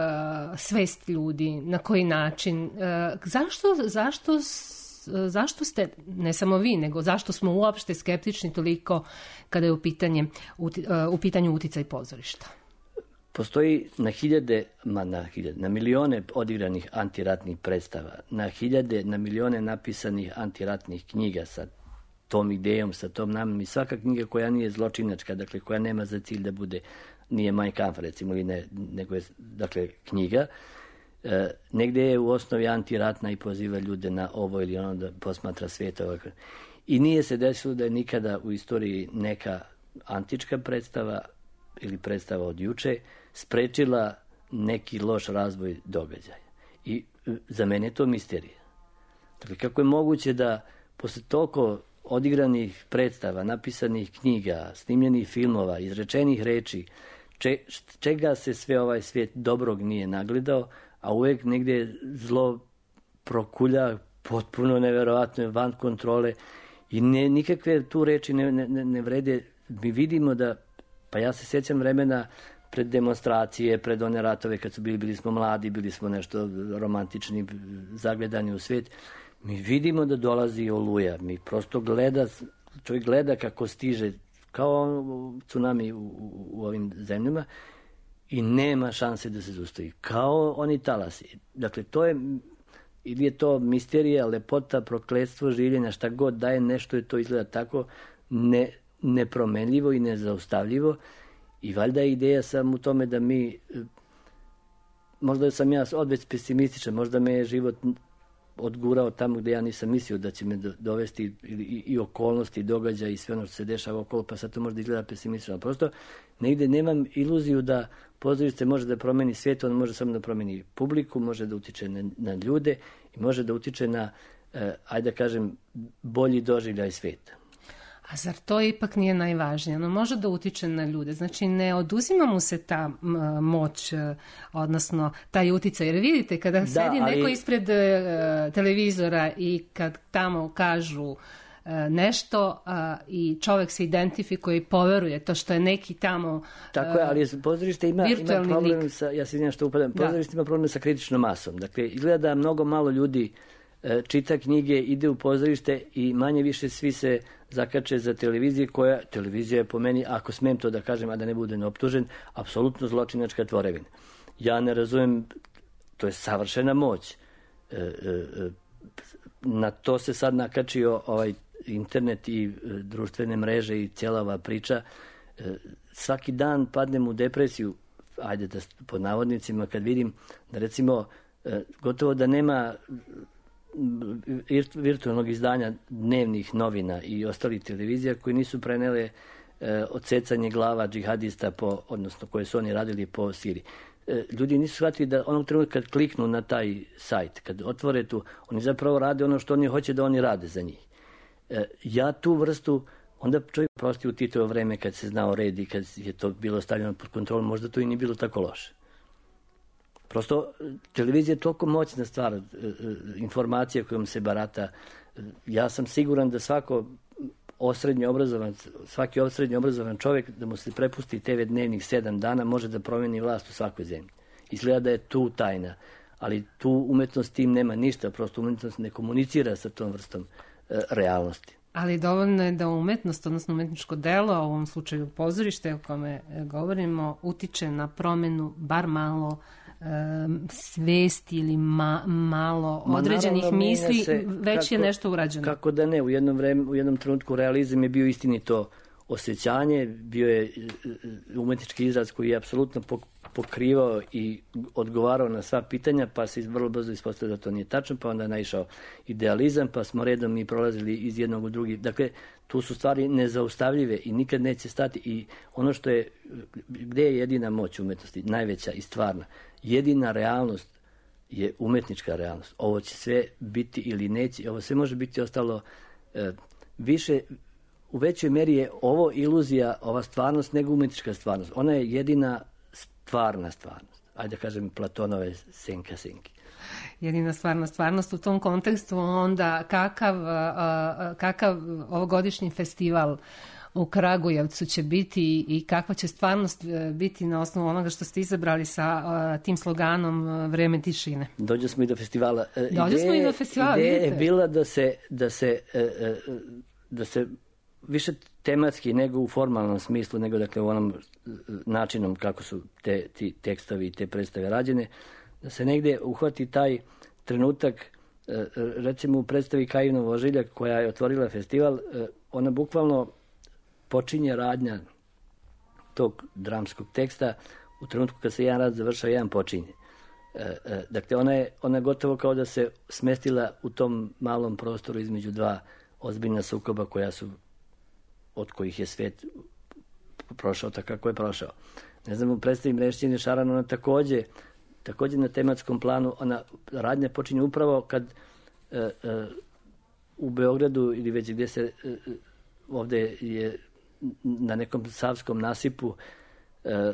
F: svest ljudi, na koji način, zašto, zašto zašto ste, ne samo vi, nego zašto smo uopšte skeptični toliko kada je u, pitanje, u pitanju uticaj pozorišta?
U: Postoji na hiljade, ma na hiljade, na milione odigranih antiratnih predstava, na hiljade, na milione napisanih antiratnih knjiga sa tom idejom, sa tom namom i svaka knjiga koja nije zločinačka, dakle koja nema za cilj da bude, nije Mein Kampf recimo, ili ne, nego je dakle knjiga, E, negdje je u osnovi antiratna i poziva ljude na ovo ili ono da posmatra svijet. I nije se desilo da je nikada u istoriji neka antička predstava ili predstava od juče sprečila neki loš razvoj događaja. I e, za mene je to misterija. Dakle, kako je moguće da posle toliko odigranih predstava, napisanih knjiga, snimljenih filmova, izrečenih reči, če, čega se sve ovaj svijet dobrog nije nagledao, a uvijek negdje zlo prokulja potpuno neverovatno, van kontrole i ne, nikakve tu reči ne, ne, ne vrede. Mi vidimo da, pa ja se sjećam vremena pred demonstracije, pred one ratove kad su bili, bili smo mladi, bili smo nešto romantični, zagledani u svijet. Mi vidimo da dolazi oluja, mi prosto gleda, čovjek gleda kako stiže, kao tsunami u, u, u ovim zemljama, i nema šanse da se zaustavi. Kao oni talasi. Dakle, to je, ili je to misterija, lepota, prokletstvo življenja, šta god daje nešto je to izgleda tako ne, nepromenljivo i nezaustavljivo. I valjda je ideja sam u tome da mi, možda sam ja odveć pesimističan, možda me je život odgurao tamo gde ja nisam mislio da će me dovesti i, i okolnosti, i događaja i sve ono što se dešava okolo, pa sad to možda izgleda pesimistično. Prosto negde nemam iluziju da pozorište može da promeni svijet, on može samo da promeni publiku, može da utiče na, na ljude i može da utiče na, eh, ajde da kažem, bolji doživljaj svijeta.
F: A zar to ipak nije najvažnije? Ono može da utiče na ljude. Znači, ne oduzima mu se ta m, moć, odnosno taj uticaj. Jer vidite, kada da, sedi ali... neko ispred uh, televizora i kad tamo kažu uh, nešto uh, i čovek se identifikuje i poveruje to što je neki tamo uh,
U: tako je, ali pozorište ima, ima problem lik. sa, ja se izvinjam što upadam, pozorište ima problem sa kritičnom masom. Dakle, izgleda da mnogo malo ljudi čita knjige, ide u pozorište i manje više svi se zakače za televizije koja, televizija je po meni, ako smem to da kažem, a da ne budem optužen, apsolutno zločinačka tvorevina. Ja ne razumem, to je savršena moć. E, e, na to se sad nakačio ovaj internet i e, društvene mreže i cijela ova priča. E, svaki dan padnem u depresiju, ajde da pod navodnicima, kad vidim da recimo e, gotovo da nema virtualnog izdanja dnevnih novina i ostalih televizija koji nisu prenele e, odsecanje glava džihadista, po, odnosno koje su oni radili po Siriji. E, ljudi nisu shvatili da onog trenutka kad kliknu na taj sajt, kad otvore tu, oni zapravo rade ono što oni hoće da oni rade za njih. E, ja tu vrstu, onda čovjek prosti u Titovo vreme kad se znao red i kad je to bilo stavljeno pod kontrolom, možda to i nije bilo tako loše. Prosto, televizija je toliko moćna stvar, informacija kojom se barata. Ja sam siguran da svako osrednje obrazovan, svaki osrednje obrazovan čovjek, da mu se prepusti te ve dnevnih sedam dana, može da promeni vlast u svakoj zemlji. Izgleda da je tu tajna, ali tu umetnost tim nema ništa, prosto umetnost ne komunicira sa tom vrstom e, realnosti.
F: Ali dovoljno je da umetnost, odnosno umetničko delo, u ovom slučaju pozorište o kome govorimo, utiče na promenu bar malo svesti ili ma, malo određenih Ma, misli, se, već kako, je nešto urađeno.
U: Kako da ne, u jednom, vreme, u jednom trenutku realizam je bio istinito osjećanje, bio je umetnički izraz koji je apsolutno pokrivao i odgovarao na sva pitanja, pa se vrlo brzo ispostavilo da to nije tačno, pa onda je naišao idealizam, pa smo redom i prolazili iz jednog u drugi. Dakle, tu su stvari nezaustavljive i nikad neće stati. I ono što je, gde je jedina moć umetnosti, najveća i stvarna, jedina realnost je umetnička realnost. Ovo će sve biti ili neće, ovo sve može biti ostalo e, više, u većoj meri je ovo iluzija, ova stvarnost, nego umetnička stvarnost. Ona je jedina stvarna stvarnost. Ajde da kažem Platonove senka senki.
F: Jedina stvarna stvarnost u tom kontekstu, onda kakav, kakav ovogodišnji festival u Kragujevcu će biti i kakva će stvarnost biti na osnovu onoga što ste izabrali sa tim sloganom Vreme tišine.
U: Dođe smo i do festivala.
F: Dođe smo i do festivala,
U: ideja
F: vidite.
U: je bila da se, da se, da se više tematski nego u formalnom smislu, nego dakle u onom načinom kako su te, ti tekstovi i te predstave rađene, da se negde uhvati taj trenutak, recimo u predstavi Kajinov ožiljak koja je otvorila festival, ona bukvalno počinje radnja tog dramskog teksta u trenutku kad se jedan rad završava, jedan počinje. Dakle, ona je, ona je gotovo kao da se smestila u tom malom prostoru između dva ozbiljna sukoba koja su, od kojih je svet prošao tako kako je prošao. Ne znam, u predstavi Mrešćine Šaran, ona takođe, takođe na tematskom planu, ona radnja počinje upravo kad e, e, u Beogradu ili već gdje se e, ovde je na nekom savskom nasipu e,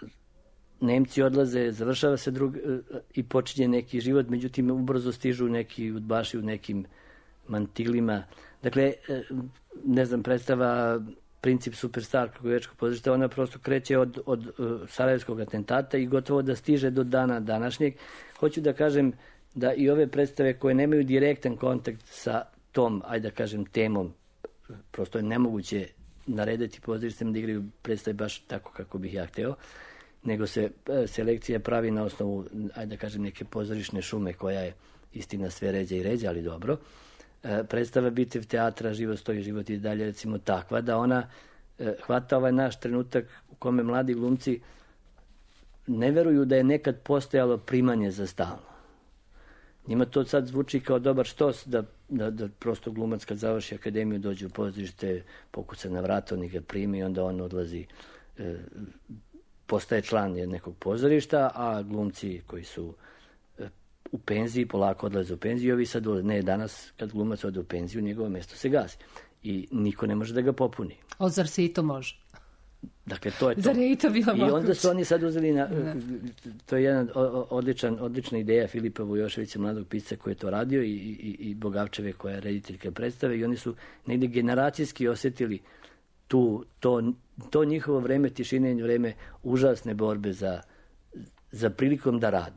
U: Nemci odlaze, završava se drug, e, i počinje neki život, međutim ubrzo stižu neki udbaši u nekim mantilima. Dakle, e, ne znam, predstava Princip Superstar Kragujevčkog pozorišta, ona prosto kreće od, od uh, sarajevskog atentata i gotovo da stiže do dana današnjeg. Hoću da kažem da i ove predstave koje nemaju direktan kontakt sa tom, ajde da kažem, temom, prosto je nemoguće narediti pozorištem da igraju predstave baš tako kako bih ja hteo, nego se uh, selekcija pravi na osnovu, ajde da kažem, neke pozorišne šume koja je istina sve ređa i ređa, ali dobro. Predstava Bitev teatra Život stoji, život i dalje, recimo takva, da ona e, hvata ovaj naš trenutak u kome mladi glumci ne veruju da je nekad postojalo primanje za stalno. Njima to sad zvuči kao dobar štos da, da, da prosto glumac kad završi akademiju dođe u pozorište, pokuca na vrata, oni ga prime i onda on odlazi, e, postaje član nekog pozorišta, a glumci koji su e, u penziji polako odlaze u penziju, ovi sad odlaze. Ne, danas kad glumac ode u penziju, njegovo mesto se gasi i niko ne može da ga popuni.
F: O, zar se i to može?
U: Dakle, to je to.
F: Zar je i to bilo
U: I
F: moguće?
U: onda su oni sad uzeli, na, to je jedna odličan, odlična ideja Filipa Vujoševića, mladog pisca koji je to radio i, i, i Bogavčeve koja je rediteljka predstave i oni su negdje generacijski osjetili tu, to, to njihovo vreme tišine i vreme užasne borbe za, za prilikom da rade.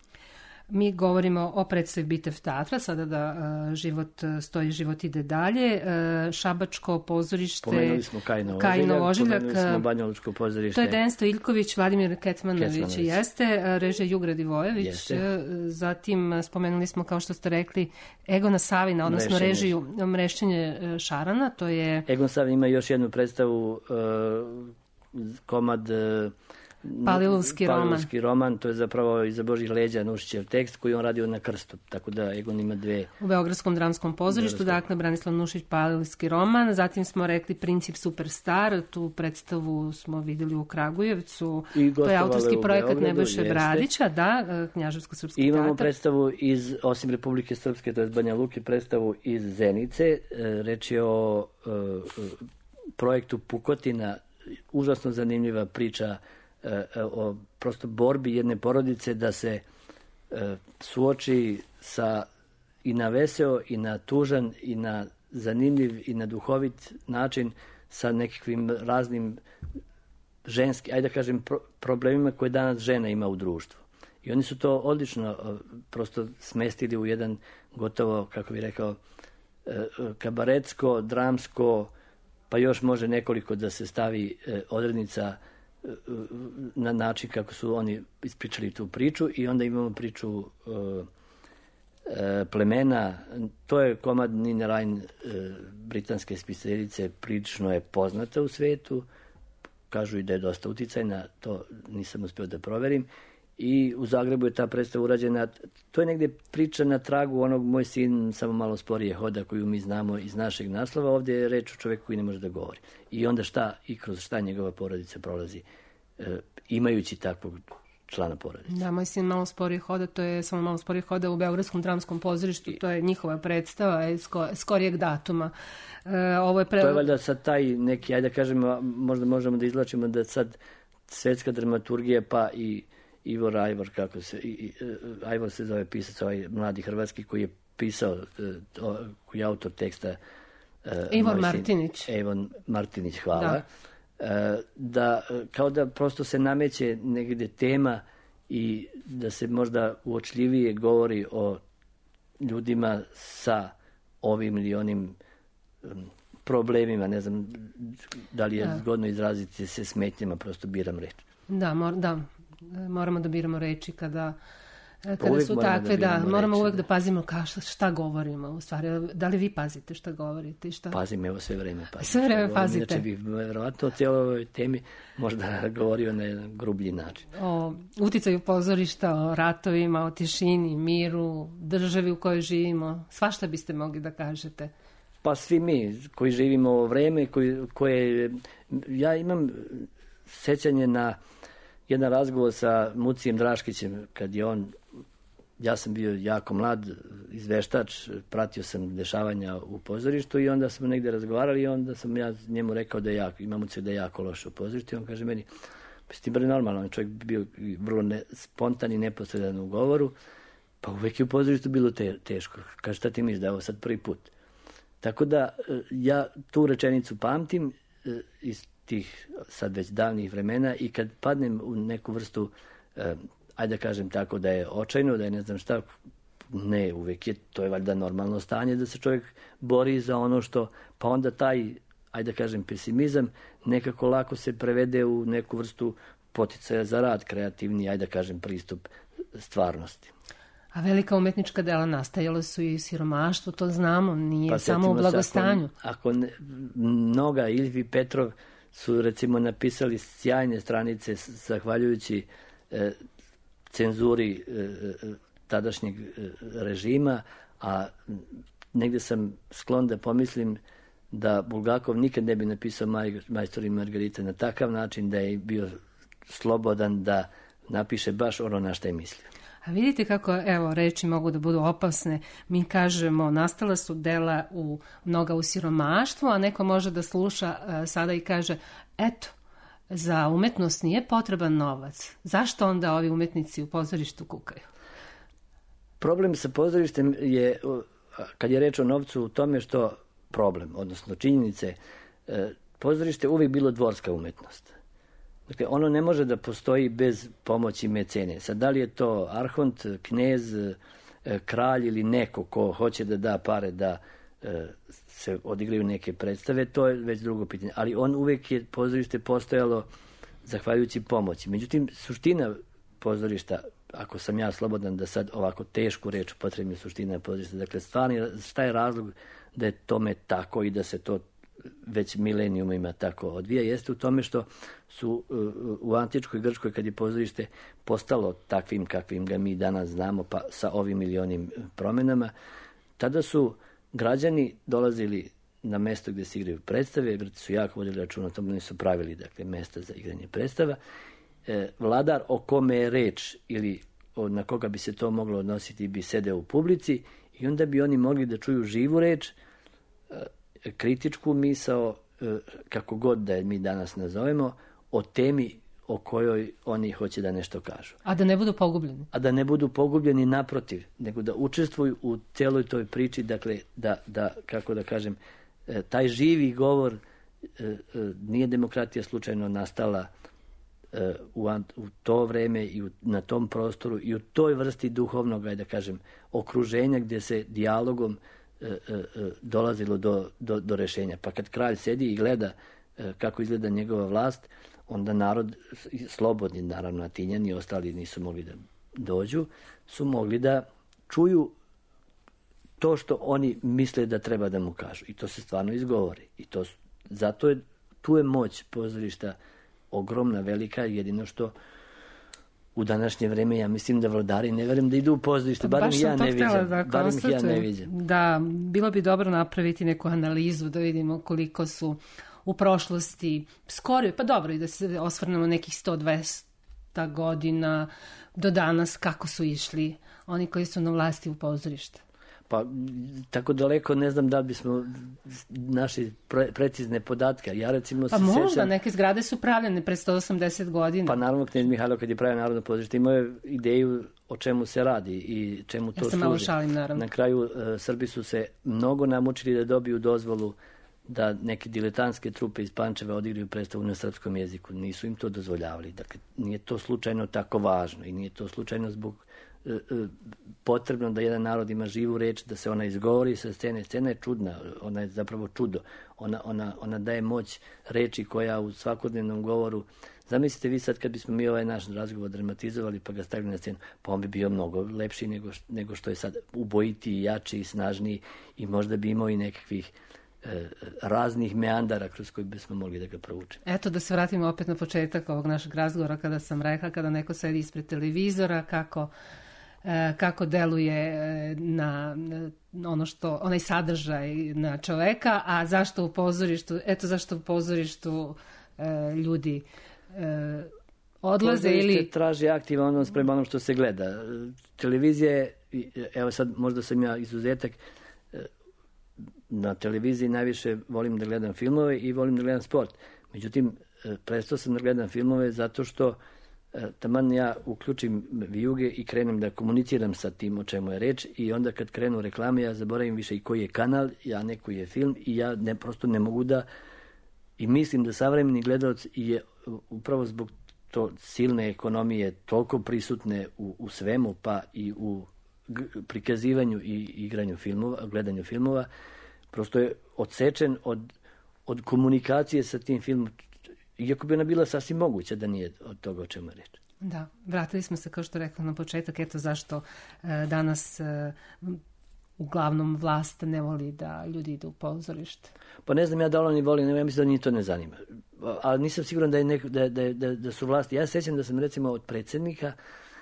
F: Mi govorimo o predstavi Bitev teatra, sada da uh, život stoji, život ide dalje. Uh, Šabačko pozorište...
U: Pomenuli smo Kajno Ožiljak,
F: Kajno Ožiljak,
U: pomenuli smo Banjalučko pozorište.
F: To je Dejan Stojiljković, Vladimir Kecmanović,
U: Kecmanović.
F: jeste, režija Jugra Divojević.
U: Jeste.
F: Zatim spomenuli smo, kao što ste rekli, Egona Savina, odnosno
U: Mrešćenje.
F: režiju Mrešćenje Šarana. To je...
U: Egon Savin ima još jednu predstavu, uh, komad... Uh,
F: Palilovski roman.
U: Palilovski roman, to je zapravo iza Božih leđa Nušićev tekst koji on radio na krstu, tako da Egon ima dve.
F: U Beogradskom dramskom pozorištu,
U: Beogradskom.
F: dakle Branislav Nušić, Palilovski roman, zatim smo rekli Princip Superstar, tu predstavu smo vidjeli u Kragujevcu,
U: I
F: to je autorski
U: gostovale u
F: projekat
U: Beogradu,
F: Nebojše
U: jeste.
F: Bradića, da, Knjaževsko-srpski
U: I imamo
F: teatar.
U: predstavu iz, osim Republike Srpske, to je Banja Luke, predstavu iz Zenice, e, reč je o e, projektu Pukotina, užasno zanimljiva priča o prosto borbi jedne porodice da se e, suoči sa i na veseo i na tužan i na zanimljiv i na duhovit način sa nekakvim raznim ženskim, ajde da kažem, pro, problemima koje danas žena ima u društvu. I oni su to odlično e, prosto smestili u jedan gotovo, kako bih rekao, e, kabaretsko, dramsko, pa još može nekoliko da se stavi e, odrednica na način kako su oni ispričali tu priču i onda imamo priču uh, uh, Plemena. To je komad Nina Rain, uh, britanske spisateljice, prilično je poznata u svetu. Kažu i da je dosta uticajna, to nisam uspio da proverim. I u Zagrebu je ta predstava urađena. To je negdje priča na tragu onog Moj sin samo malo sporije hoda koju mi znamo iz našeg naslova. Ovdje je reč o čovjeku koji ne može da govori. I onda šta i kroz šta njegova porodica prolazi e, imajući takvog člana porodice.
F: Da, Moj sin malo sporije hoda, to je samo malo sporije hoda u Beogradskom dramskom pozorištu, to je njihova predstava iz skorijeg datuma. E, ovo je pre...
U: To je valjda sad taj neki, ajde da kažemo, možda možemo da izlačimo da sad svetska dramaturgija pa i Ivor Ajvor, kako se, i, i, Ajvor se zove pisac, ovaj mladi hrvatski koji je pisao, to, koji je autor teksta.
F: Ivor Martinić.
U: Ivor Martinić, hvala. Da. da, kao da prosto se nameće negdje tema i da se možda uočljivije govori o ljudima sa ovim ili onim problemima, ne znam da li je da. zgodno izraziti se smetnjama, prosto biram reč.
F: Da, mor, da. Moramo da biramo reči kada, kada su takve, da, da moramo reči, uvek da, da pazimo ka, šta, šta govorimo, u stvari, da li vi pazite šta govorite? Šta...
U: Pazim, evo sve vreme pazim.
F: Sve vreme pazite.
U: Inače bih verovatno o cijeloj ovoj temi možda govorio na jedan grublji način.
F: O uticaju pozorišta, o ratovima, o tišini, miru, državi u kojoj živimo, svašta biste mogli da kažete.
U: Pa svi mi koji živimo ovo vreme, koji, koje, ja imam sećanje na jedan razgovor sa Mucijem Draškićem, kad je on, ja sam bio jako mlad, izveštač, pratio sam dešavanja u pozorištu i onda smo negdje razgovarali i onda sam ja njemu rekao da je jako, imam Muciju da je jako loše u pozorištu i on kaže meni, pa si ti bar normalno, čovjek bio vrlo ne, spontan i neposredan u govoru, pa uvek je u pozorištu bilo te, teško. Kaže, šta ti misliš da je ovo sad prvi put? Tako da ja tu rečenicu pamtim iz tih sad već davnih vremena i kad padnem u neku vrstu, eh, ajde da kažem tako da je očajno, da je ne znam šta, ne, uvek je, to je valjda normalno stanje da se čovjek bori za ono što, pa onda taj, ajde da kažem, pesimizam nekako lako se prevede u neku vrstu poticaja za rad, kreativni, ajde da kažem, pristup stvarnosti.
F: A velika umetnička dela nastajala su i siromaštvo, to znamo, nije pa, samo u blagostanju.
U: Ako, ako ne, mnoga, Ilvi Petrov su recimo napisali sjajne stranice zahvaljujući e, cenzuri e, tadašnjeg režima, a negde sam sklon da pomislim da Bulgakov nikad ne bi napisao Majstor i Margarita na takav način da je bio slobodan da napiše baš ono na što je mislio.
F: A vidite kako, evo, reči mogu da budu opasne. Mi kažemo, nastala su dela u mnoga u siromaštvu, a neko može da sluša uh, sada i kaže, eto, za umetnost nije potreban novac. Zašto onda ovi umetnici u pozorištu kukaju?
U: Problem sa pozorištem je, kad je reč o novcu, u tome što problem, odnosno činjenice, pozorište je uvijek bilo dvorska umetnost. Dakle, ono ne može da postoji bez pomoći mecene. Sad, da li je to arhont, knez, kralj ili neko ko hoće da da pare da se odigraju neke predstave, to je već drugo pitanje. Ali on uvijek je pozorište postojalo zahvaljujući pomoći. Međutim, suština pozorišta, ako sam ja slobodan da sad ovako tešku reč upotrebim, suština pozorišta, dakle, stvarni, šta je razlog da je tome tako i da se to već milenijumima tako odvija, jeste u tome što su u antičkoj Grčkoj, kad je pozorište postalo takvim kakvim ga mi danas znamo, pa sa ovim milionim promenama, tada su građani dolazili na mesto gdje se igraju predstave, Grci su jako vodili računa o tome, oni su pravili, dakle, mesta za igranje predstava. E, vladar o kome je reč ili na koga bi se to moglo odnositi bi sedeo u publici i onda bi oni mogli da čuju živu reč, kritičku misao, kako god da je mi danas nazovemo, o temi o kojoj oni hoće da nešto kažu.
F: A da ne budu pogubljeni?
U: A da ne budu pogubljeni, naprotiv, nego da učestvuju u celoj toj priči, dakle, da, da kako da kažem, taj živi govor, nije demokratija slučajno nastala u, u to vreme i u, na tom prostoru i u toj vrsti duhovnog, da kažem, okruženja gdje se dijalogom dolazilo do, do, do rešenja. Pa kad kralj sedi i gleda kako izgleda njegova vlast, onda narod, slobodni naravno, Atinjani i ostali nisu mogli da dođu, su mogli da čuju to što oni misle da treba da mu kažu. I to se stvarno izgovori. I to, zato je, tu je moć pozorišta ogromna, velika, jedino što u današnje vreme ja mislim da vladari ne verujem da idu u pozorište, barem ja ne viđam. Da, barem ja ne viđam.
F: Da, bilo bi dobro napraviti neku analizu da vidimo koliko su u prošlosti skoro, pa dobro i da se osvrnemo nekih sto do dvesta godina do danas kako su išli oni koji su na vlasti u pozorište.
U: Pa tako daleko ne znam da bismo naši pre, precizne podatke. Ja recimo
F: pa
U: se
F: možda,
U: sećam,
F: neke zgrade su pravljene pre sto osamdeset godina.
U: Pa naravno knez Mihajlo kad je pravio Narodno pozorište imao je ideju o čemu se radi i čemu to
F: ja
U: služi.
F: Malo šalim, naravno.
U: Na kraju uh, Srbi su se mnogo namučili da dobiju dozvolu da neke diletantske trupe iz Pančeva odigraju predstavu na srpskom jeziku. Nisu im to dozvoljavali. Dakle, nije to slučajno tako važno i nije to slučajno zbog uh, uh, potrebno da jedan narod ima živu reč, da se ona izgovori sa scene. Scena je čudna, ona je zapravo čudo. Ona, ona, ona daje moć reči koja u svakodnevnom govoru. Zamislite vi sad kad bismo mi ovaj naš razgovor dramatizovali pa ga stavili na scenu, pa on bi bio mnogo lepši nego, nego što je sad, ubojitiji, jači i snažniji i možda bi imao i nekakvih e, raznih meandara kroz koji bismo mogli da ga proučimo.
F: Eto da se vratimo opet na početak ovog našeg razgovora kada sam rekla kada neko sedi ispred televizora kako kako deluje na ono što, onaj sadržaj na čoveka, a zašto u pozorištu, eto zašto u pozorištu e, ljudi e, odlaze
U: pozorište
F: ili...
U: traži aktivan odnos prema onom što se gleda. Televizija je, evo sad možda sam ja izuzetak, na televiziji najviše volim da gledam filmove i volim da gledam sport. Međutim, prestao sam da gledam filmove zato što taman ja uključim vijuge i krenem da komuniciram sa tim o čemu je reč i onda kad krenu reklame ja zaboravim više i koji je kanal, ja ne koji je film i ja ne, prosto ne mogu da i mislim da savremeni gledalac je upravo zbog to silne ekonomije toliko prisutne u, u svemu pa i u prikazivanju i igranju filmova, gledanju filmova, prosto je odsečen od, od komunikacije sa tim filmom. Iako bi ona bila sasvim moguća da nije od toga o čemu je reč.
F: Da, vratili smo se kao što rekla na početak, eto zašto e, danas e, uglavnom vlast ne voli da ljudi idu u pozorište.
U: Pa ne znam ja da li oni voli, ja mislim da njih to ne zanima. Ali nisam siguran da, je neko, da, da, da, da su vlasti. Ja sećam da sam recimo od predsjednika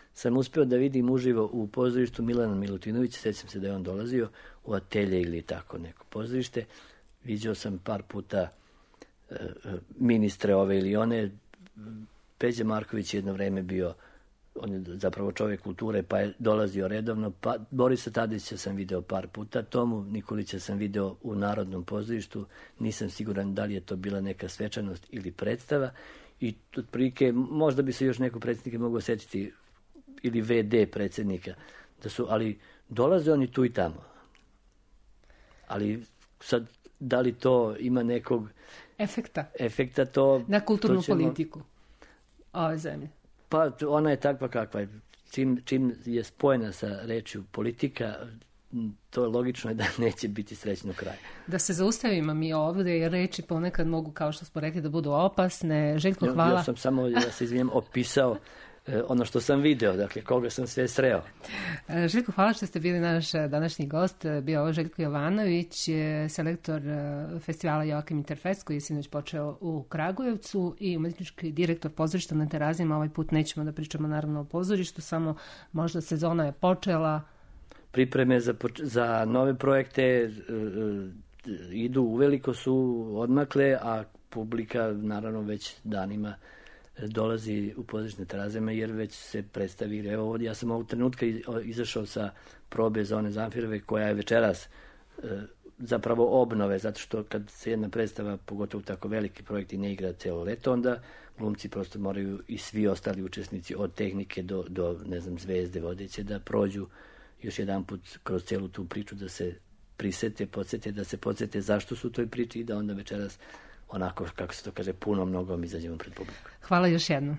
U: sam uspeo da vidim uživo u pozorištu Milana Milutinovića, sećam se da je on dolazio u Atelje ili tako neko pozorište. Viđao sam par puta e, ministre ove ili one. Peđa Marković je jedno vreme bio, on je zapravo čovjek kulture, pa je dolazio redovno. Pa, Borisa Tadića sam video par puta, Tomu Nikolića sam video u Narodnom pozorištu, nisam siguran da li je to bila neka svečanost ili predstava. I otprilike, možda bi se još neko predsjednika mogao sjetiti, ili ve de predsjednika, da su, ali dolaze oni tu i tamo. Ali sad, da li to ima nekog
F: efekta,
U: efekta to,
F: na kulturnu
U: to ćemo,
F: politiku ove zemlje?
U: Pa ona je takva kakva je. Čim, čim je spojena sa rečju politika, to je logično da neće biti srećno kraj.
F: Da se zaustavimo mi ovdje, jer reči ponekad mogu, kao što smo rekli, da budu opasne. Željko, hvala.
U: Ja, ja sam samo, ja se izvijem, opisao ono što sam video, dakle, koga sam sve sreo.
F: Željko, hvala što ste bili naš današnji gost. Bio ovo Željko Jovanović, selektor festivala Joakim Interfest, koji je sinoć počeo u Kragujevcu, i umetnički direktor pozorišta na Terazijama. Ovaj put nećemo da pričamo naravno o pozorištu, samo možda sezona je počela.
U: Pripreme za, za nove projekte idu, uveliko su odmakle, a publika naravno već danima dolazi u pozorišne Terazijama jer već se predstavi. Evo, ja sam ovog trenutka izašao sa probe za one Zamfirove, koja je večeras zapravo obnove, zato što kad se jedna predstava, pogotovo tako veliki projekti, ne igra cijelo leto, onda glumci prosto moraju i svi ostali učesnici od tehnike do, do ne znam, zvezde vodeće da prođu još jedan put kroz cijelu tu priču, da se prisete, podsjete, da se podsjete zašto su u toj priči i da onda večeras onako, kako se to kaže, puno mnogom izađemo pred publiku.
F: Hvala još jednom.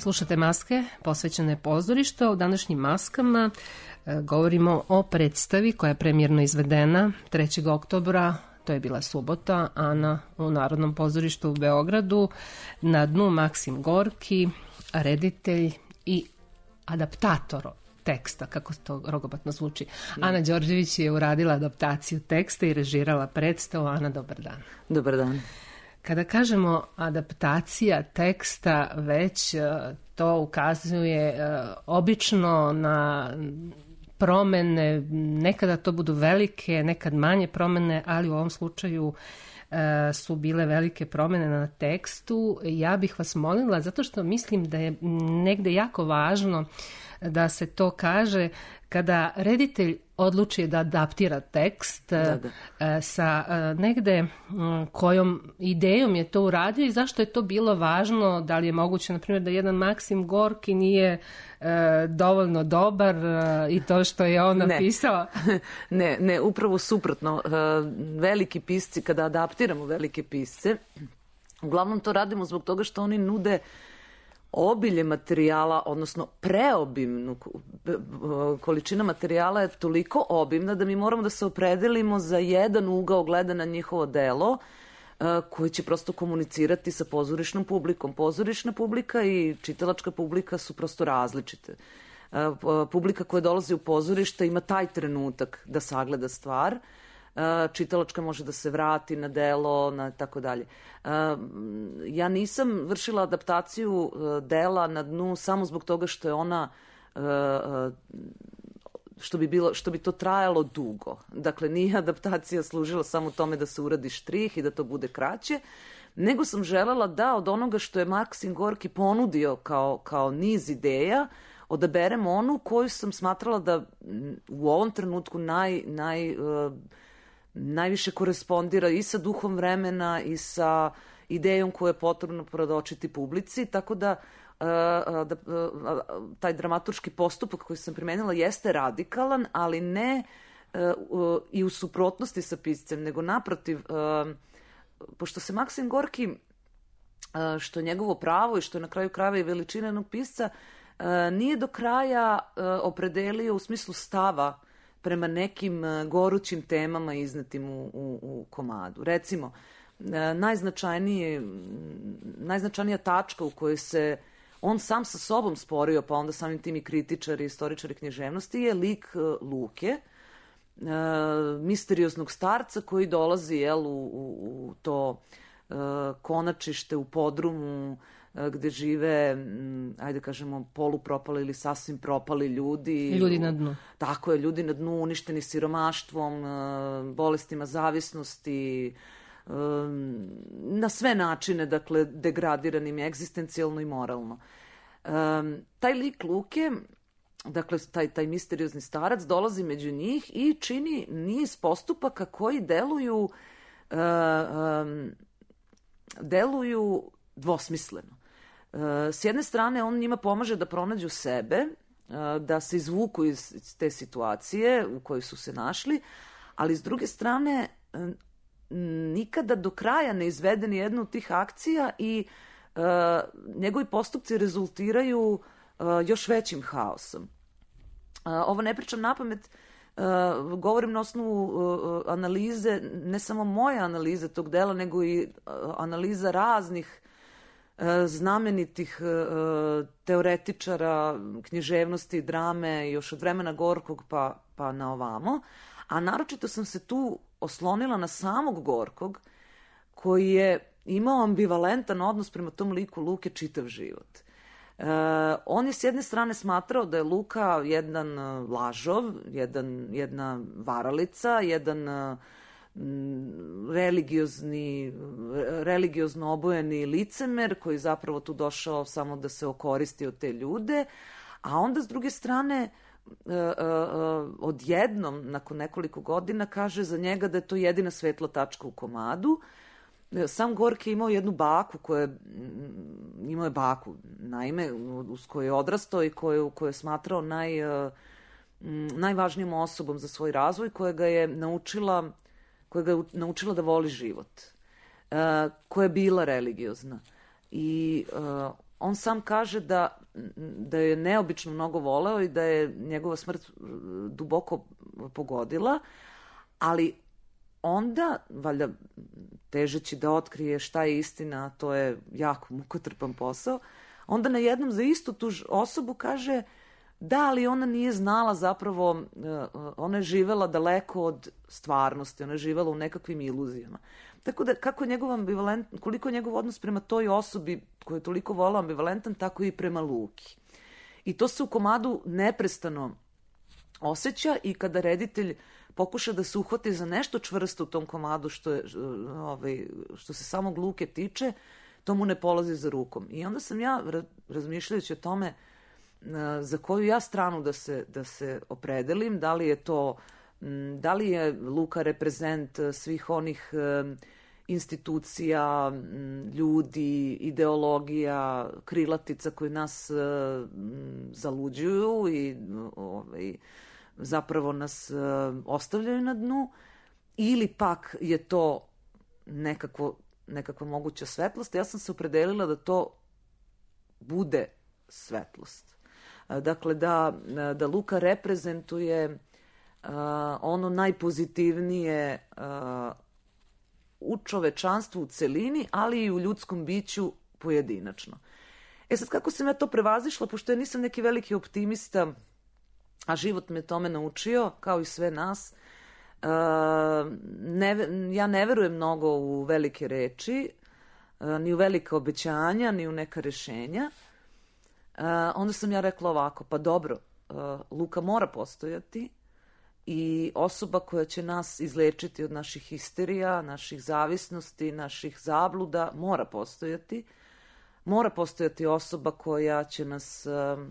F: Slušate Maske, posvećene pozorištu. U današnjim Maskama e, govorimo o predstavi koja je premijerno izvedena trećeg oktobra, to je bila subota, Ana u Narodnom pozorištu u Beogradu. Na dnu Maksim Gorki, reditelj i adaptator teksta, kako to rogobatno zvuči. Mm. Ana Đorđević je uradila adaptaciju teksta i režirala predstavu. Ana, dobar dan.
D: Dobar dan.
F: Kada kažemo adaptacija teksta, već to ukazuje obično na promene, nekada to budu velike, nekad manje promene, ali u ovom slučaju su bile velike promene na tekstu. Ja bih vas molila, zato što mislim da je negde jako važno da se to kaže, kada reditelj odluči da adaptira tekst, da, da. sa negde kojom idejom je to uradio i zašto je to bilo važno, da li je moguće, na primjer, da jedan Maksim Gorki nije dovoljno dobar i to što je on napisao?
D: Ne, ne, ne, upravo suprotno. Veliki pisci, kada adaptiramo velike pisce, uglavnom to radimo zbog toga što oni nude obilje materijala, odnosno preobimnu količina materijala je toliko obimna da mi moramo da se opredelimo za jedan ugao gleda na njihovo delo koji će prosto komunicirati sa pozorišnom publikom. Pozorišna publika i čitalačka publika su prosto različite. Publika koja dolazi u pozorište ima taj trenutak da sagleda stvar, čitalačka može da se vrati na delo, na tako dalje. Ja nisam vršila adaptaciju dela na dnu samo zbog toga što je ona što bi bilo, što bi to trajalo dugo. Dakle, nije adaptacija služila samo tome da se uradi štrih i da to bude kraće, nego sam želela da od onoga što je Maksim Gorki ponudio kao, kao niz ideja, odaberem onu koju sam smatrala da u ovom trenutku naj, naj najviše korespondira i sa duhom vremena i sa idejom koju je potrebno predočiti publici, tako da, da taj dramaturški postupak koji sam primenila jeste radikalan, ali ne i u suprotnosti sa piscem, nego naprotiv, pošto se Maksim Gorki, što je njegovo pravo i što je na kraju krajeva i veličina jednog pisca, nije do kraja opredelio u smislu stava prema nekim gorućim temama iznetim u, u, u komadu. Recimo, najznačajnije, najznačajnija tačka u kojoj se on sam sa sobom sporio, pa onda samim tim i kritičari, istoričari književnosti, je lik Luke, misterioznog starca koji dolazi jel, u, u, u to konačište u podrumu gde žive, ajde kažemo, polupropali ili sasvim propali ljudi.
F: Ljudi na dnu.
D: Tako je, ljudi na dnu, uništeni siromaštvom, bolestima zavisnosti, na sve načine, dakle, degradiranim egzistencijalno i moralno. Taj lik Luke, dakle, taj, taj misteriozni starac dolazi među njih i čini niz postupaka koji deluju deluju dvosmisleno. S jedne strane, on njima pomaže da pronađu sebe, da se izvuku iz te situacije u kojoj su se našli, ali s druge strane, nikada do kraja ne izvede ni jednu od tih akcija i njegovi postupci rezultiraju još većim haosom. Ovo ne pričam napamet, govorim na osnovu analize, ne samo moje analize tog dela, nego i analiza raznih znamenitih teoretičara književnosti, drame, još od vremena Gorkog pa, pa na ovamo. A naročito sam se tu oslonila na samog Gorkog, koji je imao ambivalentan odnos prema tom liku Luke čitav život. Uh, on je s jedne strane smatrao da je Luka jedan uh, lažov, jedan, jedna varalica, jedan uh, religiozni, religiozno obojeni licemer koji zapravo tu došao samo da se okoristi od te ljude, a onda s druge strane uh, uh, uh, odjednom, nakon nekoliko godina, kaže za njega da je to jedina svetla tačka u komadu. Sam Gorki je imao jednu baku koja je, imao je baku, naime, uz koju je odrastao i koju, koju je smatrao naj, najvažnijom osobom za svoj razvoj, koja ga je naučila, koja ga je naučila da voli život, koja je bila religiozna. I on sam kaže da, da je neobično mnogo voleo i da je njegova smrt duboko pogodila, ali onda, valjda težeći da otkrije šta je istina, a to je jako mukotrpan posao, onda na jednom za istu tu osobu kaže da, ali ona nije znala zapravo, ona je živela daleko od stvarnosti, ona je živela u nekakvim iluzijama. Tako da, kako je njegov ambivalent, koliko je njegov odnos prema toj osobi koju je toliko volao ambivalentan, tako i prema Luki. I to se u komadu neprestano osjeća i kada reditelj pokuša da se uhvati za nešto čvrsto u tom komadu što, je, ovaj, što se samog Luke tiče, to mu ne polazi za rukom. I onda sam ja, razmišljajući o tome za koju ja stranu da se, da se opredelim, da li je to, da li je Luka reprezent svih onih institucija, ljudi, ideologija, krilatica koji nas zaluđuju i ovaj, zapravo nas ostavljaju na dnu, ili pak je to nekakvo, nekakva moguća svetlost. Ja sam se opredelila da to bude svetlost. Dakle, da, da Luka reprezentuje uh, ono najpozitivnije uh, u čovečanstvu u celini, ali i u ljudskom biću pojedinačno. E sad, kako sam ja to prevazišla, pošto ja nisam neki veliki optimista, a život me tome naučio, kao i sve nas, uh, ne, ja ne verujem mnogo u velike reči, uh, ni u velika obećanja, ni u neka rešenja. Uh, onda sam ja rekla ovako, pa dobro, uh, Luka mora postojati i osoba koja će nas izlečiti od naših histerija, naših zavisnosti, naših zabluda, mora postojati. Mora postojati osoba koja će nas, uh,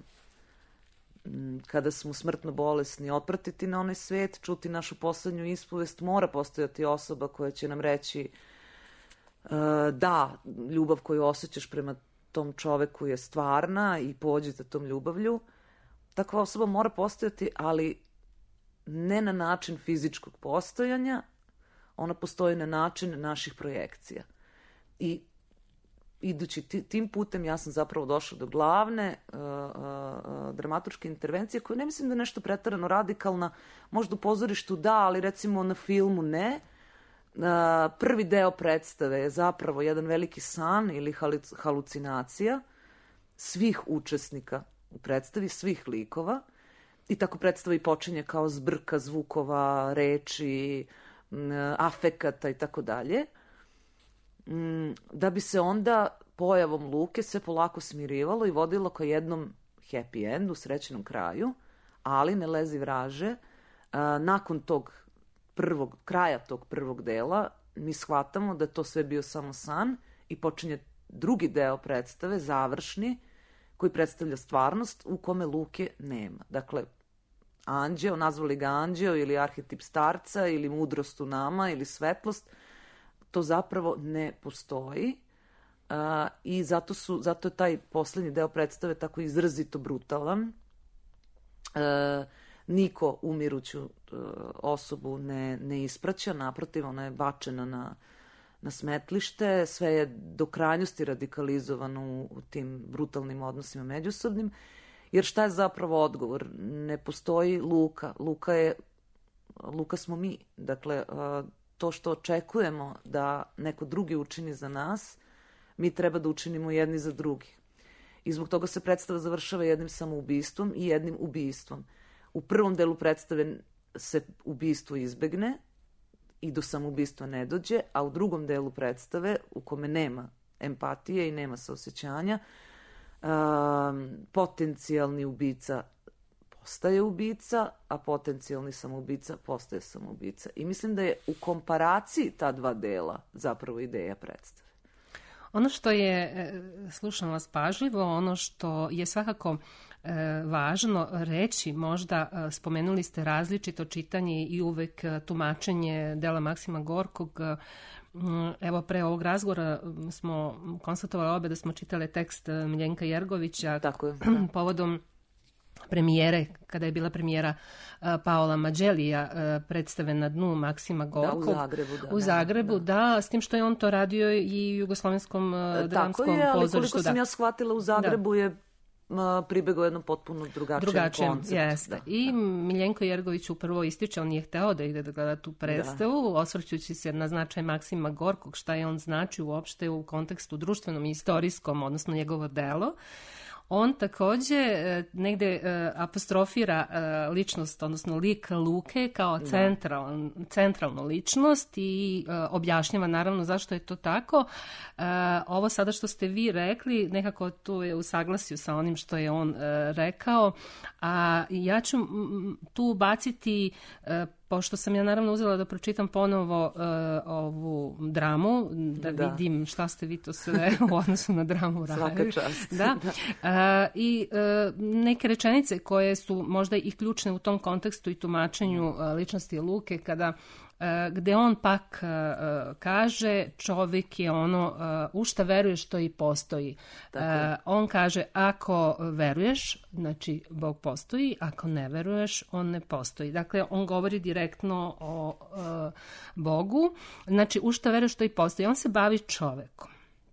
D: kada smo smrtno bolesni, otpratiti na onaj svet, čuti našu poslednju ispovest. Mora postojati osoba koja će nam reći uh, da, ljubav koju osjećaš prema tom čoveku je stvarna i pođi za tom ljubavlju. Takva osoba mora postojati, ali ne na način fizičkog postojanja, ona postoji na način naših projekcija. I idući tim putem ja sam zapravo došla do glavne uh, uh, dramaturške intervencije, koja ne mislim da je nešto pretarano radikalna, možda u pozorištu da, ali recimo na filmu ne. Uh, prvi deo predstave je zapravo jedan veliki san ili halucinacija svih učesnika u predstavi, svih likova, i tako predstava i počinje kao zbrka zvukova, reči, afekata i tako dalje, da bi se onda pojavom Luke sve polako smirivalo i vodilo ka jednom happy endu, srećnom kraju, ali ne lezi vraže. Uh, nakon tog prvog, kraja tog prvog dela, mi shvatamo da je to sve bio samo san i počinje drugi deo predstave, završni, koji predstavlja stvarnost u kome Luke nema. Dakle, anđeo, nazvali ga anđeo ili arhetip starca ili mudrost u nama ili svetlost, to zapravo ne postoji uh, i zato, su, zato je taj poslednji deo predstave tako izrazito brutalan. Uh, niko umiruću uh, osobu ne, ne ispraća, naprotiv, ona je bačena na, na smetlište, sve je do krajnosti radikalizovano u, u tim brutalnim odnosima međusobnim, jer šta je zapravo odgovor? Ne postoji Luka. Luka je, Luka smo mi. Dakle, uh, to što očekujemo da neko drugi učini za nas, mi treba da učinimo jedni za drugi. I zbog toga se predstava završava jednim samoubistvom i jednim ubistvom. U prvom delu predstave se ubistvo izbegne i do samoubistva ne dođe, a u drugom delu predstave, u kome nema empatije i nema saosećanja, um, potencijalni ubica postaje ubica, a potencijalni samoubica postaje samoubica. I mislim da je u komparaciji ta dva dela zapravo ideja predstave.
F: Ono što je, slušam vas pažljivo, ono što je svakako e, važno reći, možda spomenuli ste različito čitanje i uvek tumačenje dela Maksima Gorkog. Evo, pre ovog razgovora smo konstatovali obe da smo čitale tekst Miljenka Jergovića.
D: Tako je.
F: Povodom premijere, kada je bila premijera uh, Paola Mađelija, uh, predstave Na dnu Maksima Gorkog.
D: Da, u Zagrebu. Da,
F: u Zagrebu, da, da, s tim što je on to radio i u Jugoslovenskom uh, dramskom pozorištu. Tako je, ali koliko
D: sam ja shvatila, u Zagrebu da. je pribegao jednom potpuno drugačijem, drugačijem konceptu.
F: Jeste. Da, I Miljenko Jergović upravo ističe, on nije hteo da ide da gleda tu predstavu, da. osvrćući se na značaj Maksima Gorkog, šta je on znači uopšte u kontekstu društvenom i istorijskom, odnosno njegovo delo. On takođe negde apostrofira ličnost, odnosno lik Luke kao central, centralnu ličnost i objašnjava naravno zašto je to tako. Ovo sada što ste vi rekli, nekako to je u saglasju sa onim što je on rekao, a ja ću tu baciti, pošto sam ja naravno uzela da pročitam ponovo uh, ovu dramu, da, da vidim šta ste vi to sve u odnosu na dramu radili.
D: Svaka čast.
F: Da. Uh, I uh, neke rečenice koje su možda i ključne u tom kontekstu i tumačenju uh, ličnosti Luke, kada gde on pak uh, kaže čovjek je ono uh, u šta veruješ to i postoji. Uh, on kaže ako veruješ, znači Bog postoji, ako ne veruješ, on ne postoji. Dakle, on govori direktno o uh, Bogu, znači u šta veruješ to i postoji. On se bavi čovekom.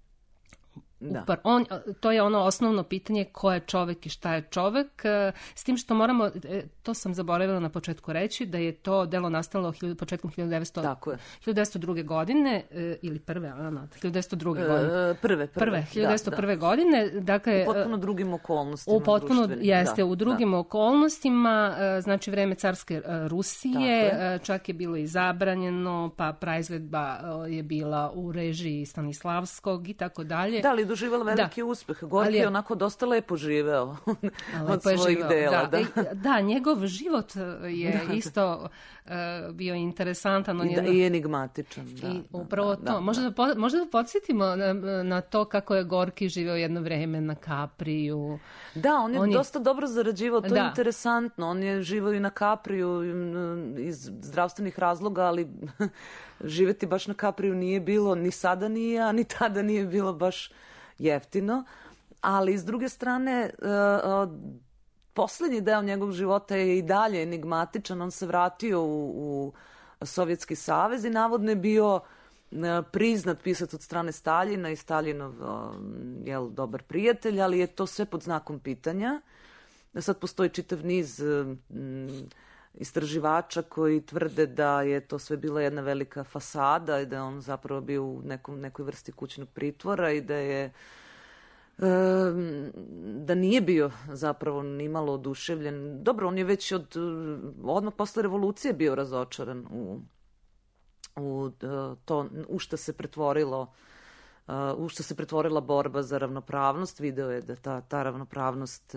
F: Da. Upar, on, to je ono osnovno pitanje ko je čovek i šta je čovek, s tim što moramo, to sam zaboravila na početku reći, da je to delo nastalo početkom hiljadu devetsto druge godine, ili prve, ano, hiljadu devetsto druge godine.
D: Prve, prve.
F: Prve, hiljadu devetsto prve da, godine. Dakle,
D: u potpuno drugim okolnostima.
F: U potpuno, jeste, da, u drugim da. okolnostima, znači vreme carske Rusije, je. čak je bilo i zabranjeno, pa praizvedba je bila u režiji Stanislavskog i tako dalje.
D: Da, ali doživjela veliki da. uspeh. Gorki je onako dosta lepo živeo od svojih živeo. dela.
F: Da. Da. da, njegov život je da. isto uh, bio interesantan. On
D: I, da,
F: jedno...
D: I enigmatičan. Da,
F: I upravo
D: da,
F: to.
D: Da,
F: možda, da. možda da podsjetimo na, na to kako je Gorki živeo jedno vreme na Kapriju.
D: Da, on je on dosta je... dobro zarađivao. To da. je interesantno. On je živeo i na Kapriju iz zdravstvenih razloga, ali živeti baš na Kapriju nije bilo, ni sada nije, a ni tada nije bilo baš jeftino, ali s druge strane uh, uh, poslednji deo njegovog života je i dalje enigmatičan. On se vratio u, u Sovjetski savez i navodno je bio uh, priznat pisac od strane Staljina i Staljinov uh, jel, dobar prijatelj, ali je to sve pod znakom pitanja. Sad postoji čitav niz uh, istraživača koji tvrde da je to sve bila jedna velika fasada i da je on zapravo bio u nekom, nekoj vrsti kućnog pritvora i da je da nije bio zapravo nimalo oduševljen. Dobro, on je već od odmah posle revolucije bio razočaran u, u to u šta se pretvorilo u šta se pretvorila borba za ravnopravnost. Video je da ta, ta ravnopravnost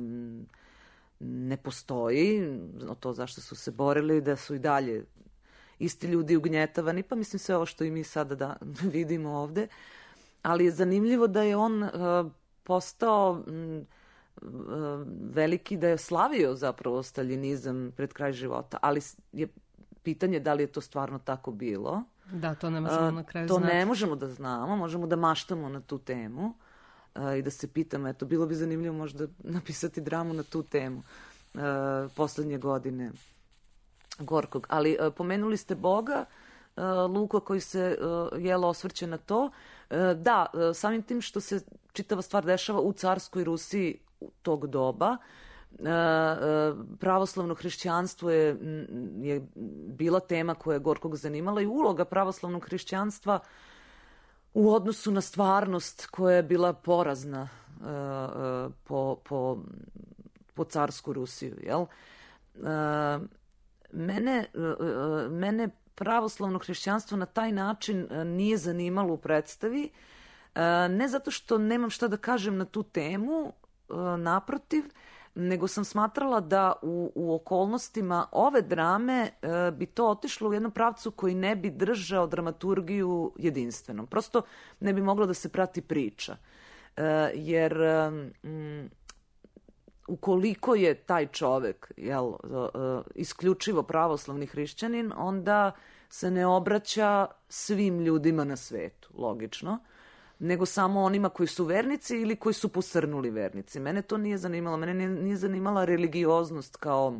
D: ne postoji, o to zašto su se borili, da su i dalje isti ljudi ugnjetavani, pa mislim sve ovo što i mi sada da vidimo ovde. Ali je zanimljivo da je on uh, postao um, uh, veliki, da je slavio zapravo staljinizam pred kraj života, ali je pitanje da li je to stvarno tako bilo.
F: Da, to ne možemo uh, na kraju
D: to
F: znati.
D: To ne možemo da znamo, možemo da maštamo na tu temu. Uh, i da se pitamo, eto, bilo bi zanimljivo možda napisati dramu na tu temu uh, poslednje godine Gorkog. Ali uh, pomenuli ste Boga, uh, Luka koji se uh, jelo osvrće na to. Uh, da, uh, samim tim što se čitava stvar dešava u carskoj Rusiji tog doba, uh, uh, pravoslavno hrišćanstvo je, je bila tema koja je Gorkog zanimala i uloga pravoslavnog hrišćanstva u odnosu na stvarnost koja je bila porazna uh, uh, po, po, po carsku Rusiju. Jel? Uh, mene, uh, mene pravoslavno hrišćanstvo na taj način uh, nije zanimalo u predstavi, uh, ne zato što nemam šta da kažem na tu temu, uh, naprotiv, nego sam smatrala da u, u okolnostima ove drame e, bi to otišlo u jednom pravcu koji ne bi držao dramaturgiju jedinstvenom. Prosto ne bi mogla da se prati priča. E, jer e, m, ukoliko je taj čovek jel, e, isključivo pravoslavni hrišćanin, onda se ne obraća svim ljudima na svetu, logično, nego samo onima koji su vernici ili koji su posrnuli vernici. Mene to nije zanimalo. Mene nije, nije zanimala religioznost kao,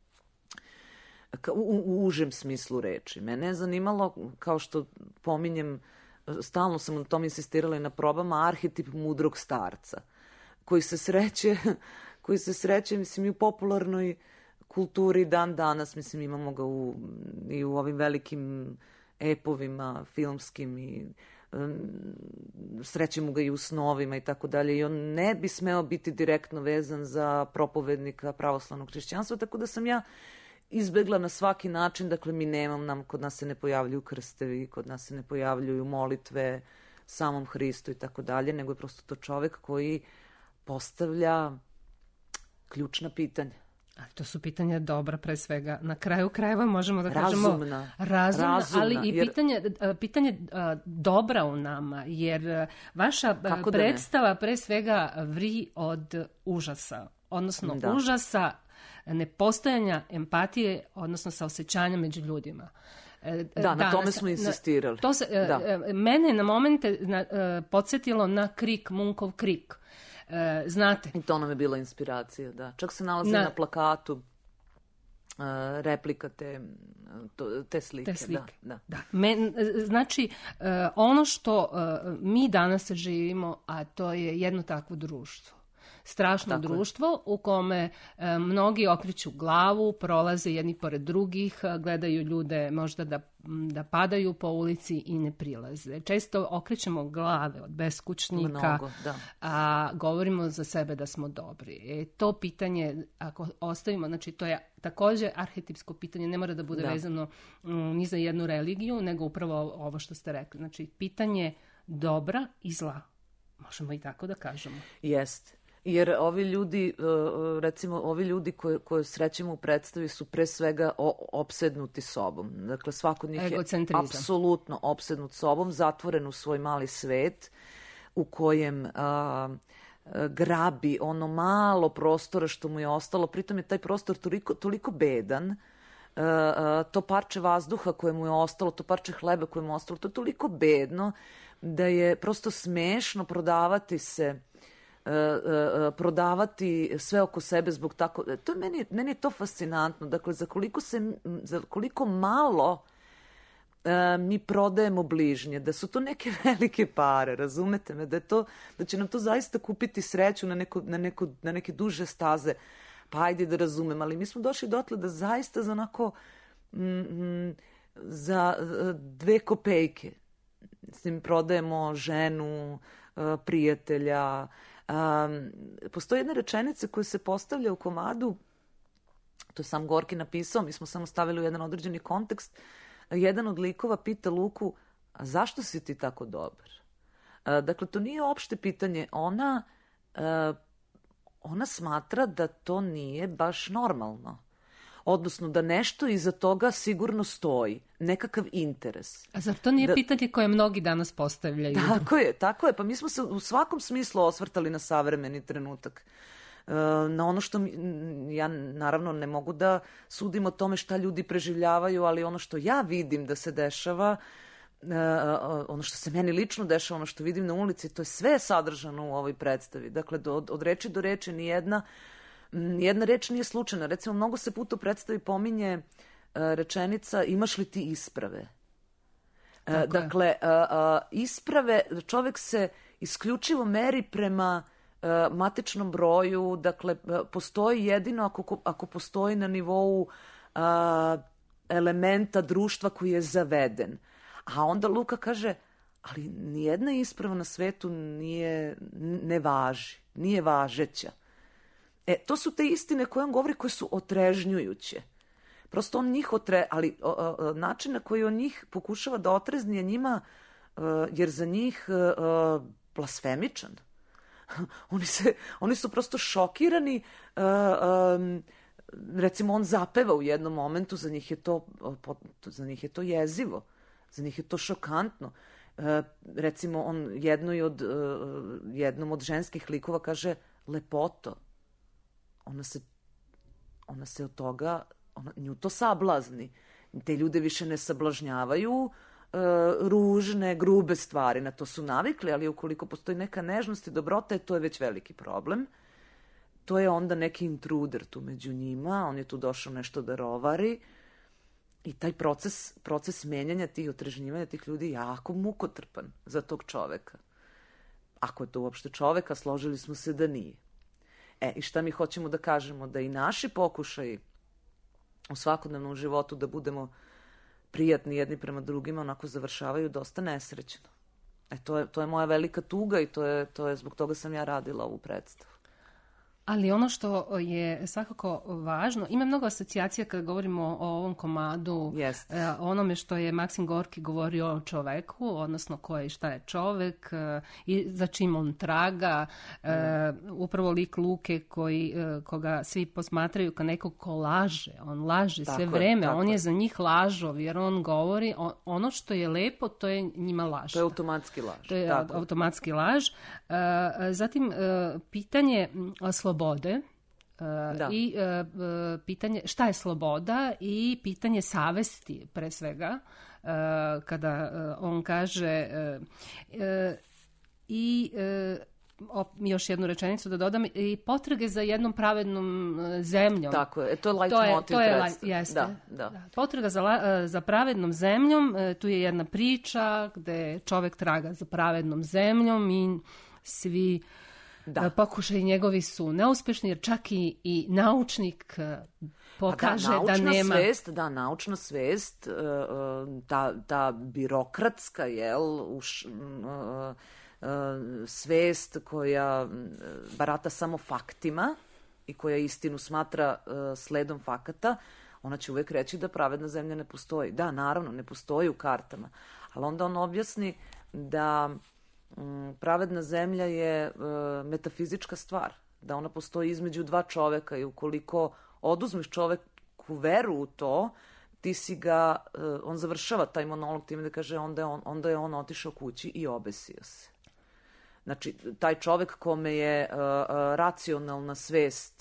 D: kao u, u užem smislu reči. Mene je zanimalo, kao što pominjem, stalno sam na tom insistirala i na probama, arhetip mudrog starca, koji se sreće, koji se sreće, mislim, i u popularnoj kulturi dan danas, mislim, imamo ga u, i u ovim velikim epovima, filmskim i um, srećemo ga i u snovima i tako dalje. I on ne bi smeo biti direktno vezan za propovednika pravoslavnog hrišćanstva, tako da sam ja izbegla na svaki način, dakle mi nemam, nam, kod nas se ne pojavljuju krstevi, kod nas se ne pojavljuju molitve samom Hristu i tako dalje, nego je prosto to čovek koji postavlja ključna pitanja.
F: A to su pitanja dobra, pre svega. Na kraju krajeva možemo da
D: razumna,
F: kažemo razumna,
D: razumna,
F: ali i
D: jer...
F: pitanje, pitanje dobra u nama, jer vaša
D: Kako
F: predstava pre svega vri od užasa, odnosno
D: da.
F: užasa nepostojanja empatije, odnosno saosećanja među ljudima.
D: Da, na tome smo insistirali.
F: To se,
D: da.
F: Mene na momente na, podsjetilo na Krik, Munkov Krik. E, znate.
D: I to nam je bila inspiracija, da. Čak se nalazi na, na plakatu uh, replika te, to, te slike.
F: Te slike.
D: Da, da.
F: Da. Men, znači, uh, ono što uh, mi danas živimo, a to je jedno takvo društvo. Strašno Tako društvo je. U kome e, mnogi okreću glavu, prolaze jedni pored drugih, gledaju ljude možda da, da padaju po ulici i ne prilaze. Često okrećemo glave od beskućnika,
D: Mnogo, da.
F: a govorimo za sebe da smo dobri. E, to pitanje, ako ostavimo, znači to je također arhetipsko pitanje, ne mora da bude da. vezano m, ni za jednu religiju, nego upravo ovo što ste rekli. Znači, pitanje dobra i zla. Možemo i tako da kažemo.
D: Jeste. Jer ovi ljudi, recimo, ovi ljudi koje, koje srećemo u predstavi su pre svega opsednuti sobom. Dakle, svako od njih je apsolutno opsednut sobom, zatvoren u svoj mali svet u kojem a, grabi ono malo prostora što mu je ostalo. Pritom je taj prostor toliko, toliko bedan, a, a, to parče vazduha koje mu je ostalo, to parče hleba koje mu je ostalo, to je toliko bedno da je prosto smešno prodavati se Uh, uh, prodavati sve oko sebe zbog tako... To je meni, meni je to fascinantno. Dakle, za koliko, se, za koliko malo uh, mi prodajemo bližnje, da su to neke velike pare, razumete me, da, je to, da će nam to zaista kupiti sreću na, neko, na, neko, na neke duže staze. Pa ajde da razumem, ali mi smo došli dotle da zaista za onako mm, mm, za dve kopejke mislim, prodajemo ženu, uh, prijatelja. Um, postoji jedna rečenica koja se postavlja u komadu, to je sam Gorki napisao, mi smo samo stavili u jedan određeni kontekst. Jedan od likova pita Luku, a zašto si ti tako dobar? Uh, dakle, to nije opšte pitanje. Ona, uh, ona smatra da to nije baš normalno. Odnosno da nešto iza toga sigurno stoji, nekakav interes.
F: A zar to nije
D: da,
F: pitanje koje mnogi danas postavljaju?
D: Tako je, tako je. Pa mi smo se u svakom smislu osvrtali na savremeni trenutak. Na ono što, ja naravno ne mogu da sudim o tome šta ljudi preživljavaju, ali ono što ja vidim da se dešava, ono što se meni lično dešava, ono što vidim na ulici, to je sve sadržano u ovoj predstavi. Dakle, od, od reči do reči nijedna Jedna reč nije slučajna. Recimo, mnogo se puta u predstavi pominje uh, rečenica imaš li ti isprave? Uh, dakle, uh, uh, isprave, čovek se isključivo meri prema uh, matičnom broju, dakle, uh, postoji jedino ako, ako postoji na nivou uh, elementa društva koji je zaveden. A onda Luka kaže, ali nijedna isprava na svetu nije, ne važi, nije važeća. E, to su te istine koje on govori, koje su otrežnjujuće. Prosto on njih otre... Ali o, o, način na koji on njih pokušava da otrezni je njima, o, jer za njih o, blasfemičan. oni, se, oni su prosto šokirani. O, o, recimo, on zapeva u jednom momentu, za njih je to, o, za njih je to jezivo. Za njih je to šokantno. E, recimo, on jednoj od, o, jednom od ženskih likova kaže lepoto. Ona se, ona se od toga, ona, nju to sablazni. Te ljude više ne sablažnjavaju ružne, grube stvari. Na to su navikli, ali ukoliko postoji neka nežnost i dobrota, to je već veliki problem. To je onda neki intruder tu među njima, on je tu došao nešto da rovari i taj proces, proces menjanja tih, otrežnjivanja tih ljudi je jako mukotrpan za tog čoveka. Ako je to uopšte čoveka, složili smo se da nije. E, i šta mi hoćemo da kažemo? Da i naši pokušaji u svakodnevnom životu da budemo prijatni jedni prema drugima, onako završavaju dosta nesrećno. E, to je, to je moja velika tuga i to je, to je zbog toga sam ja radila ovu predstavu.
F: Ali ono što je svakako važno, ima mnogo asocijacija kada govorimo o ovom komadu,
D: yes.
F: o onome što je Maksim Gorki govorio o čoveku, odnosno ko je i šta je čovek i za čim on traga. Mm. Upravo lik Luke koji, koga svi posmatraju kao nekog ko laže. On laže tako sve je, vreme, on je, je za njih lažov jer on govori ono što je lepo, to je njima laž.
D: To je automatski laž.
F: To je
D: tako.
F: automatski laž. Zatim, pitanje slobode. Slobode uh, i uh, pitanje šta je sloboda i pitanje savesti pre svega uh, kada uh, on kaže uh, uh, i uh, op, još jednu rečenicu da dodam i potrage za jednom pravednom uh, zemljom.
D: Tako je, to je leitmotiv predstave.
F: Jeste.
D: Da, da.
F: Da. Potraga za, uh, za pravednom zemljom, uh, tu je jedna priča gde čovek traga za pravednom zemljom i svi Da. Pokušaj njegovi su neuspešni, jer čak i, i naučnik pokaže da,
D: da
F: nema...
D: Svest, da, naučna svest, ta, ta birokratska, jel, uš, svest koja barata samo faktima i koja istinu smatra sledom fakata, ona će uvek reći da pravedna zemlja ne postoji. Da, naravno, ne postoji u kartama, ali onda on objasni da pravedna zemlja je metafizička stvar, da ona postoji između dva čoveka i ukoliko oduzmeš čoveku veru u to, ti si ga, on završava taj monolog time da kaže onda je on, onda je on otišao kući i obesio se. Znači, taj čovek kome je racionalna svest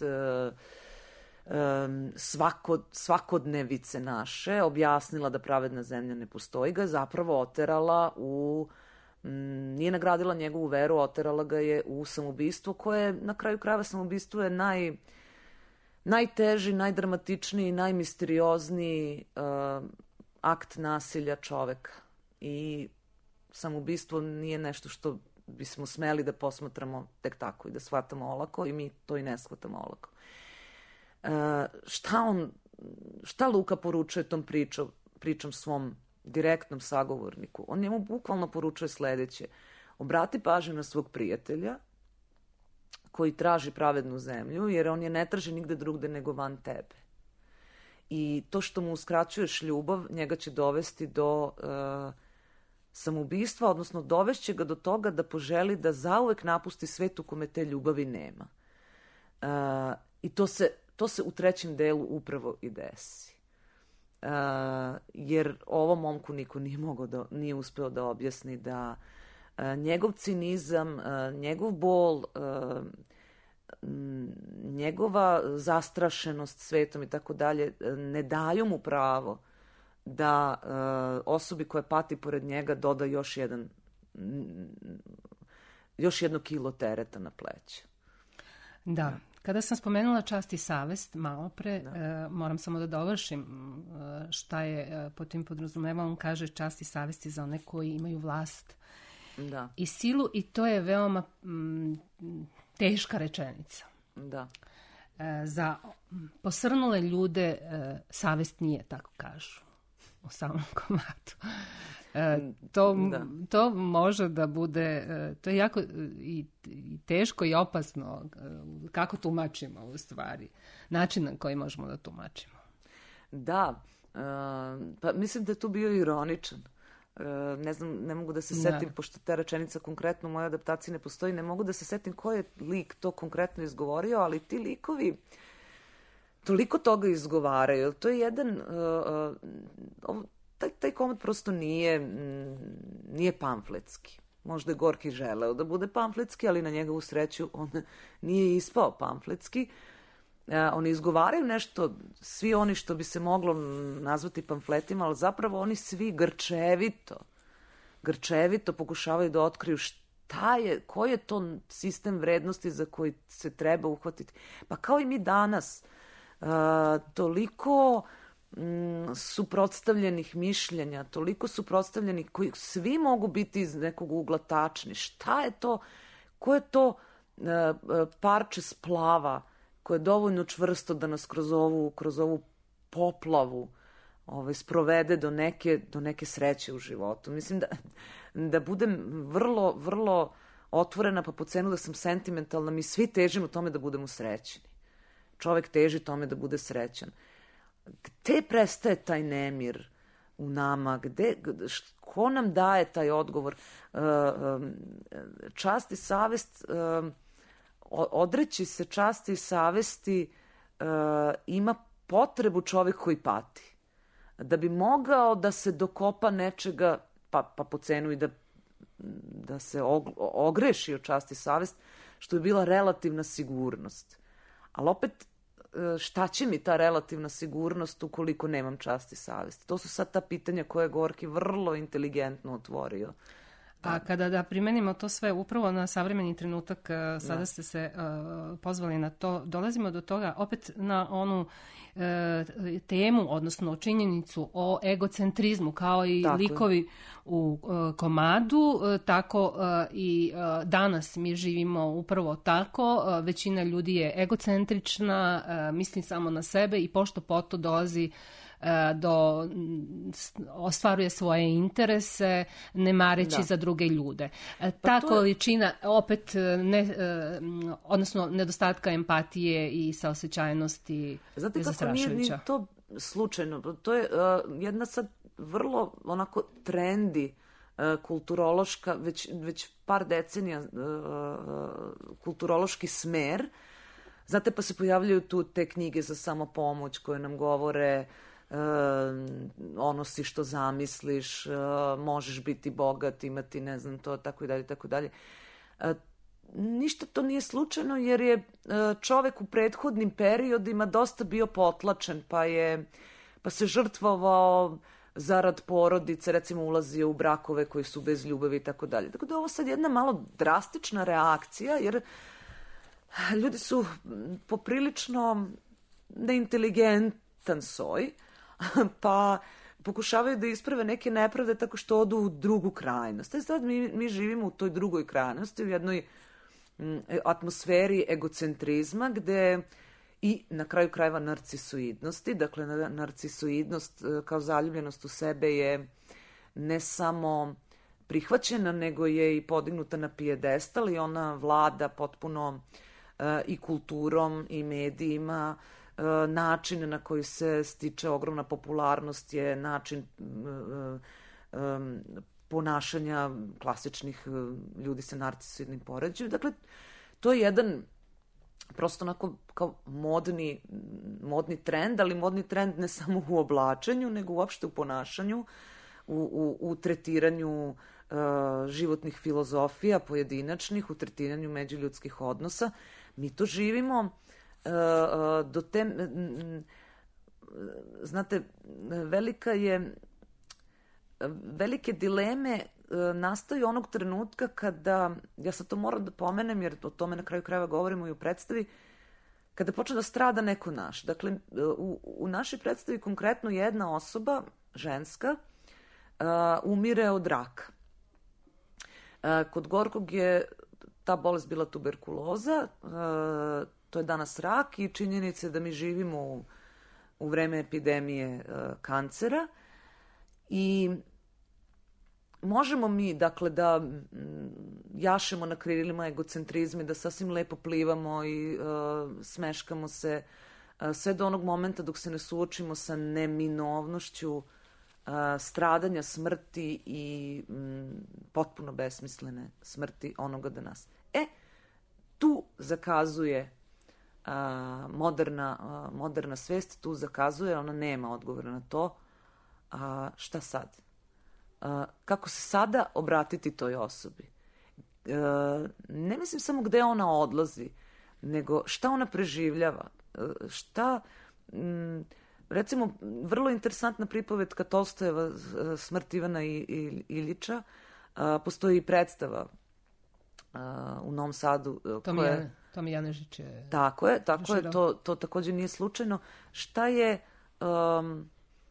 D: svako, svakodnevice naše objasnila da pravedna zemlja ne postoji, ga je zapravo oterala u nije nagradila njegovu veru, oterala ga je u samoubistvo koje, na kraju krajeva samoubistvo je naj, najteži, najdramatičniji, najmisteriozniji uh, akt nasilja čoveka. I samoubistvo nije nešto što bismo smeli da posmatramo tek tako i da shvatamo olako i mi to i ne shvatamo olako. Uh, šta on, šta Luka poručuje tom pričom, pričom svom direktnom sagovorniku? On njemu bukvalno poručuje sledeće. Obrati pažnju na svog prijatelja koji traži pravednu zemlju, jer on je ne traži nigde drugde nego van tebe. I to što mu uskraćuješ ljubav, njega će dovesti do uh, samoubistva, odnosno dovešće ga do toga da poželi da zauvek napusti svet u kome te ljubavi nema. Uh, I to se, to se u trećem delu upravo i desi. Uh, jer ovom momku niko nije mogao da, nije uspeo da objasni da uh, njegov cinizam, uh, njegov bol, uh, njegova zastrašenost svetom i tako dalje ne daju mu pravo da uh, osobi koja pati pored njega doda još jedan još jedno kilo tereta na pleće.
F: Da. Kada sam spomenula čast i savest malo pre, e, moram samo da dovršim e, šta je e, po tim podrazumeva. On kaže čast i savest je za one koji imaju vlast
D: da.
F: i silu i to je veoma m, teška rečenica.
D: Da.
F: E, za posrnule ljude e, savest nije, tako kažu u samom komadu. E, to, da. to može da bude, to je jako i, i teško i opasno kako tumačimo u stvari, način na koji možemo da tumačimo.
D: Da, uh, pa mislim da je tu bio ironičan. Uh, ne znam, ne mogu da se setim, da. Pošto ta rečenica konkretno u mojoj adaptaciji ne postoji, ne mogu da se setim ko je lik to konkretno izgovorio, ali ti likovi toliko toga izgovaraju. To je jedan... Uh, uh, Taj, taj komad prosto nije, nije pamfletski. Možda je Gorki želeo da bude pamfletski, ali na njegovu sreću on nije ispao pamfletski. oni izgovaraju nešto, svi oni što bi se moglo nazvati pamfletima, ali zapravo oni svi grčevito, grčevito pokušavaju da otkriju šta je, koji je to sistem vrednosti za koji se treba uhvatiti. Pa kao i mi danas, uh, toliko mm, suprotstavljenih mišljenja, toliko suprotstavljenih koji svi mogu biti iz nekog ugla tačni. Šta je to, ko je to uh, parče splava koje je dovoljno čvrsto da nas kroz ovu, kroz ovu poplavu ovaj, sprovede do neke, do neke sreće u životu. Mislim da, da budem vrlo, vrlo otvorena, pa po cenu da sam sentimentalna, mi svi težimo tome da budemo srećni. Čovek teži tome da bude srećan. Gde prestaje taj nemir u nama? Gde, ko nam daje taj odgovor? Čast i savest, odreći se časti i savesti ima potrebu čovek koji pati. Da bi mogao da se dokopa nečega, pa, pa po cenu i da, da se ogreši o čast i savest, što je bila relativna sigurnost. Ali opet, šta će mi ta relativna sigurnost ukoliko nemam čast i savest? To su sad ta pitanja koje je Gorki vrlo inteligentno otvorio.
F: A kada da primenimo to sve upravo na savremeni trenutak, sada da. ste se uh, pozvali na to, dolazimo do toga opet na onu uh, temu, odnosno činjenicu o egocentrizmu, kao i tako likovi je. u uh, komadu, uh, tako uh, i uh, danas mi živimo upravo tako, uh, većina ljudi je egocentrična, uh, misli samo na sebe i pošto poto dolazi do ostvaruje svoje interese, ne mareći da. za druge ljude. Pa Ta količina opet ne, odnosno nedostatka empatije i saosećajnosti
D: Znate
F: je
D: zastrašujuća. Znate kako nije ni to slučajno. To je uh, jedna sad vrlo onako trendi uh, kulturološka, već, već par decenija uh, kulturološki smer. Znate, pa se pojavljaju tu te knjige za samopomoć koje nam govore Uh, ono si što zamisliš, uh, možeš biti bogat, imati ne znam to, tako i dalje, tako dalje. Uh, ništa to nije slučajno jer je uh, čovek u prethodnim periodima dosta bio potlačen, pa je pa se žrtvovao zarad porodice, recimo ulazio u brakove koji su bez ljubavi i tako dalje. Tako da ovo sad jedna malo drastična reakcija jer ljudi su poprilično neinteligentan soj, pa pokušavaju da isprave neke nepravde tako što odu u drugu krajnost. E sad mi, mi živimo u toj drugoj krajnosti, u jednoj m, atmosferi egocentrizma gde i na kraju krajeva narcisoidnosti, dakle narcisoidnost kao zaljubljenost u sebe je ne samo prihvaćena, nego je i podignuta na pijedestal i ona vlada potpuno uh, i kulturom i medijima. Način na koji se stiče ogromna popularnost je način um, um, ponašanja klasičnih ljudi sa narcisoidnim poređajem. Dakle, to je jedan prosto onako kao modni, modni trend, ali modni trend ne samo u oblačenju, nego uopšte u ponašanju, u, u, u tretiranju uh, životnih filozofija pojedinačnih, u tretiranju međuljudskih odnosa. Mi to živimo do te, znate, velika je, velike dileme nastaju onog trenutka kada, ja sad to moram da pomenem jer o tome na kraju krajeva govorimo i u predstavi, kada počne da strada neko naš. Dakle, u, u našoj predstavi konkretno jedna osoba, ženska, umire od raka. Kod Gorkog je ta bolest bila tuberkuloza, to je danas rak i činjenica je da mi živimo u, u vreme epidemije uh, kancera i možemo mi, dakle, da m, jašemo na krilima egocentrizma i da sasvim lepo plivamo i uh, smeškamo se uh, sve do onog momenta dok se ne suočimo sa neminovnošću uh, stradanja, smrti i m, potpuno besmislene smrti onoga do nas. E, tu zakazuje A, moderna, a, moderna svest, tu zakazuje, ona nema odgovora na to. A, šta sad? A, kako se sada obratiti toj osobi? A, ne mislim samo gde ona odlazi, nego šta ona preživljava. šta... M, recimo, vrlo interesantna pripovetka Tolstojeva Smrt Ivana Iljiča. Postoji predstava u Novom Sadu.
F: Tomi, koje... Tomi Janežić je...
D: Tako je, tako je, to, to također nije slučajno. Šta je... Um,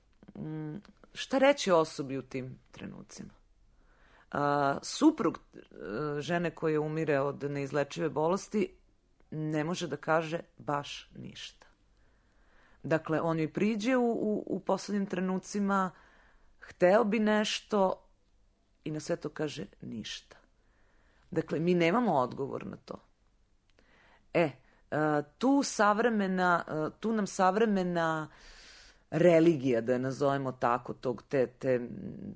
D: šta reći osobi u tim trenucima? Uh, suprug uh, žene koja umire od neizlečive bolesti ne može da kaže baš ništa. Dakle, on joj priđe u, u, u poslednjim trenucima, hteo bi nešto i na sve to kaže ništa. Dakle, mi nemamo odgovor na to. E, uh, tu savremena, uh, tu nam savremena religija, da je nazovemo tako, tog te, te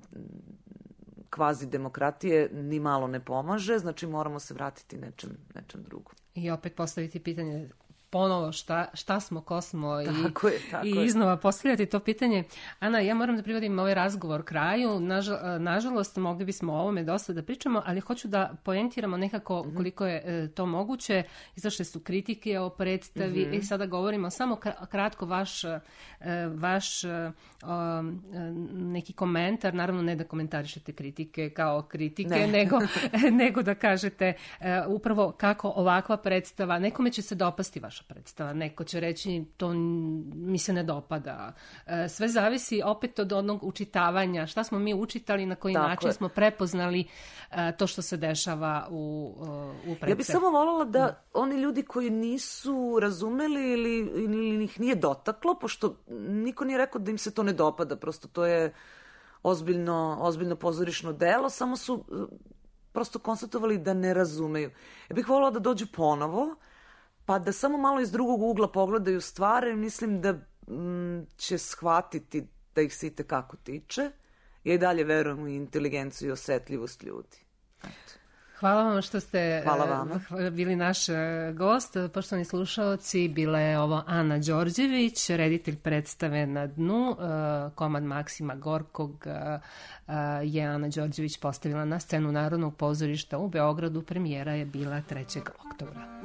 D: kvazi demokratije ni malo ne pomaže, znači moramo se vratiti nečem, nečem drugom.
F: I opet postaviti pitanje ponovo šta, šta smo, ko smo i,
D: tako je, tako
F: i iznova postavljati to pitanje. Ana, ja moram da privodim ovaj razgovor kraju. Nažal, nažalost, mogli bismo o ovome dosta da pričamo, ali hoću da poentiramo nekako mm-hmm. koliko je e, to moguće. Izašle su kritike o predstavi mm-hmm. i sada govorimo samo kratko vaš, e, vaš e, o, neki komentar. Naravno, ne da komentarišete kritike kao kritike, ne. nego, nego da kažete e, upravo kako ovakva predstava, nekome će se dopasti vaša predstava, neko će reći to mi se ne dopada. Sve zavisi opet od onog učitavanja, šta smo mi učitali, na koji Tako način je. smo prepoznali to što se dešava u, u predstavi.
D: Ja bih samo voljela da oni ljudi koji nisu razumeli ili, ili ih nije dotaklo, pošto niko nije rekao da im se to ne dopada, prosto to je ozbiljno, ozbiljno pozorišno delo, samo su prosto konstatovali da ne razumeju. Ja bih voljela da dođu ponovo, pa da samo malo iz drugog ugla pogledaju stvari, mislim da m, će shvatiti da ih se i tekako tiče. Ja i dalje verujem u inteligenciju i osetljivost ljudi. Eto.
F: Hvala vam što ste
D: Hvala vama.
F: bili naš gost. Poštovani slušaoci, bila je ovo Ana Đorđević, reditelj predstave Na dnu. Komad Maksima Gorkog je Ana Đorđević postavila na scenu Narodnog pozorišta u Beogradu. Premijera je bila trećeg oktobra.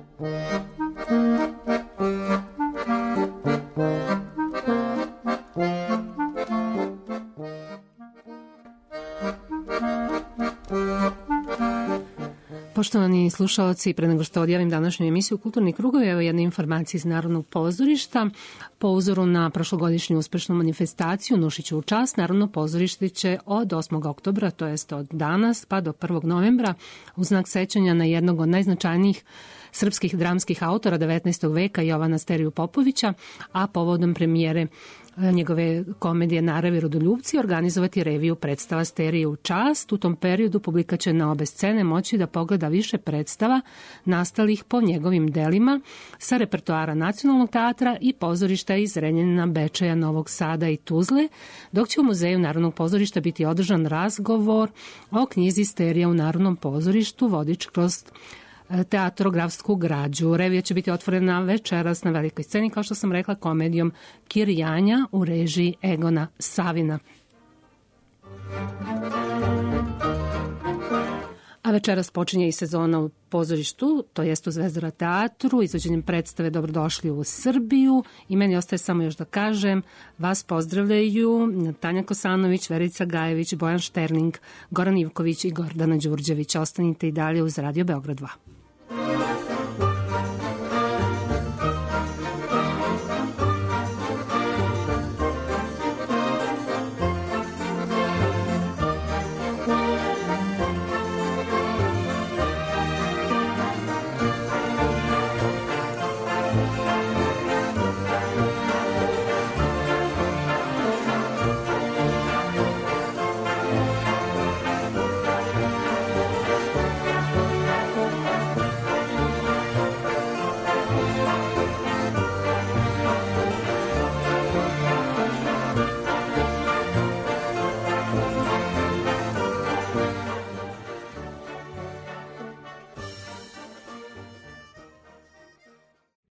F: Poštovani slušaoci, pre nego što odjavim današnju emisiju Kulturni krugovi, evo jedna informacija iz Narodnog pozorišta. Po uzoru na prošlogodišnju uspešnu manifestaciju Nušiću u čast, Narodno pozorište će od osmog oktobra, to jest od danas, pa do prvog novembra, u znak sećanja na jednog od najznačajnijih srpskih dramskih autora devetnaestog veka Jovana Steriju Popovića, a povodom premijere njegove komedije Narav i rodoljubci organizovati reviju predstava Sterije u čast. U tom periodu publika će na obe scene moći da pogleda više predstava nastalih po njegovim delima sa repertoara Nacionalnog teatra i pozorišta iz Zrenjanina, Bečeja, Novog Sada i Tuzle, dok će u Muzeju Narodnog pozorišta biti održan razgovor o knjizi Sterija u Narodnom pozorištu, vodič kroz teatrografsku građu. Revija će biti otvorena večeras na velikoj sceni, kao što sam rekla, komedijom Kirjanja u režiji Egona Savina. A večeras počinje i sezona u pozorištu, to jest u Zvezdara teatru, izvođenjem predstave Dobrodošli u Srbiju. I meni ostaje samo još da kažem, vas pozdravljaju Tanja Kosanović, Verica Gajević, Bojan Šterling, Goran Ivković i Gordana Đurđević. Ostanite i dalje uz Radio Beograd dva.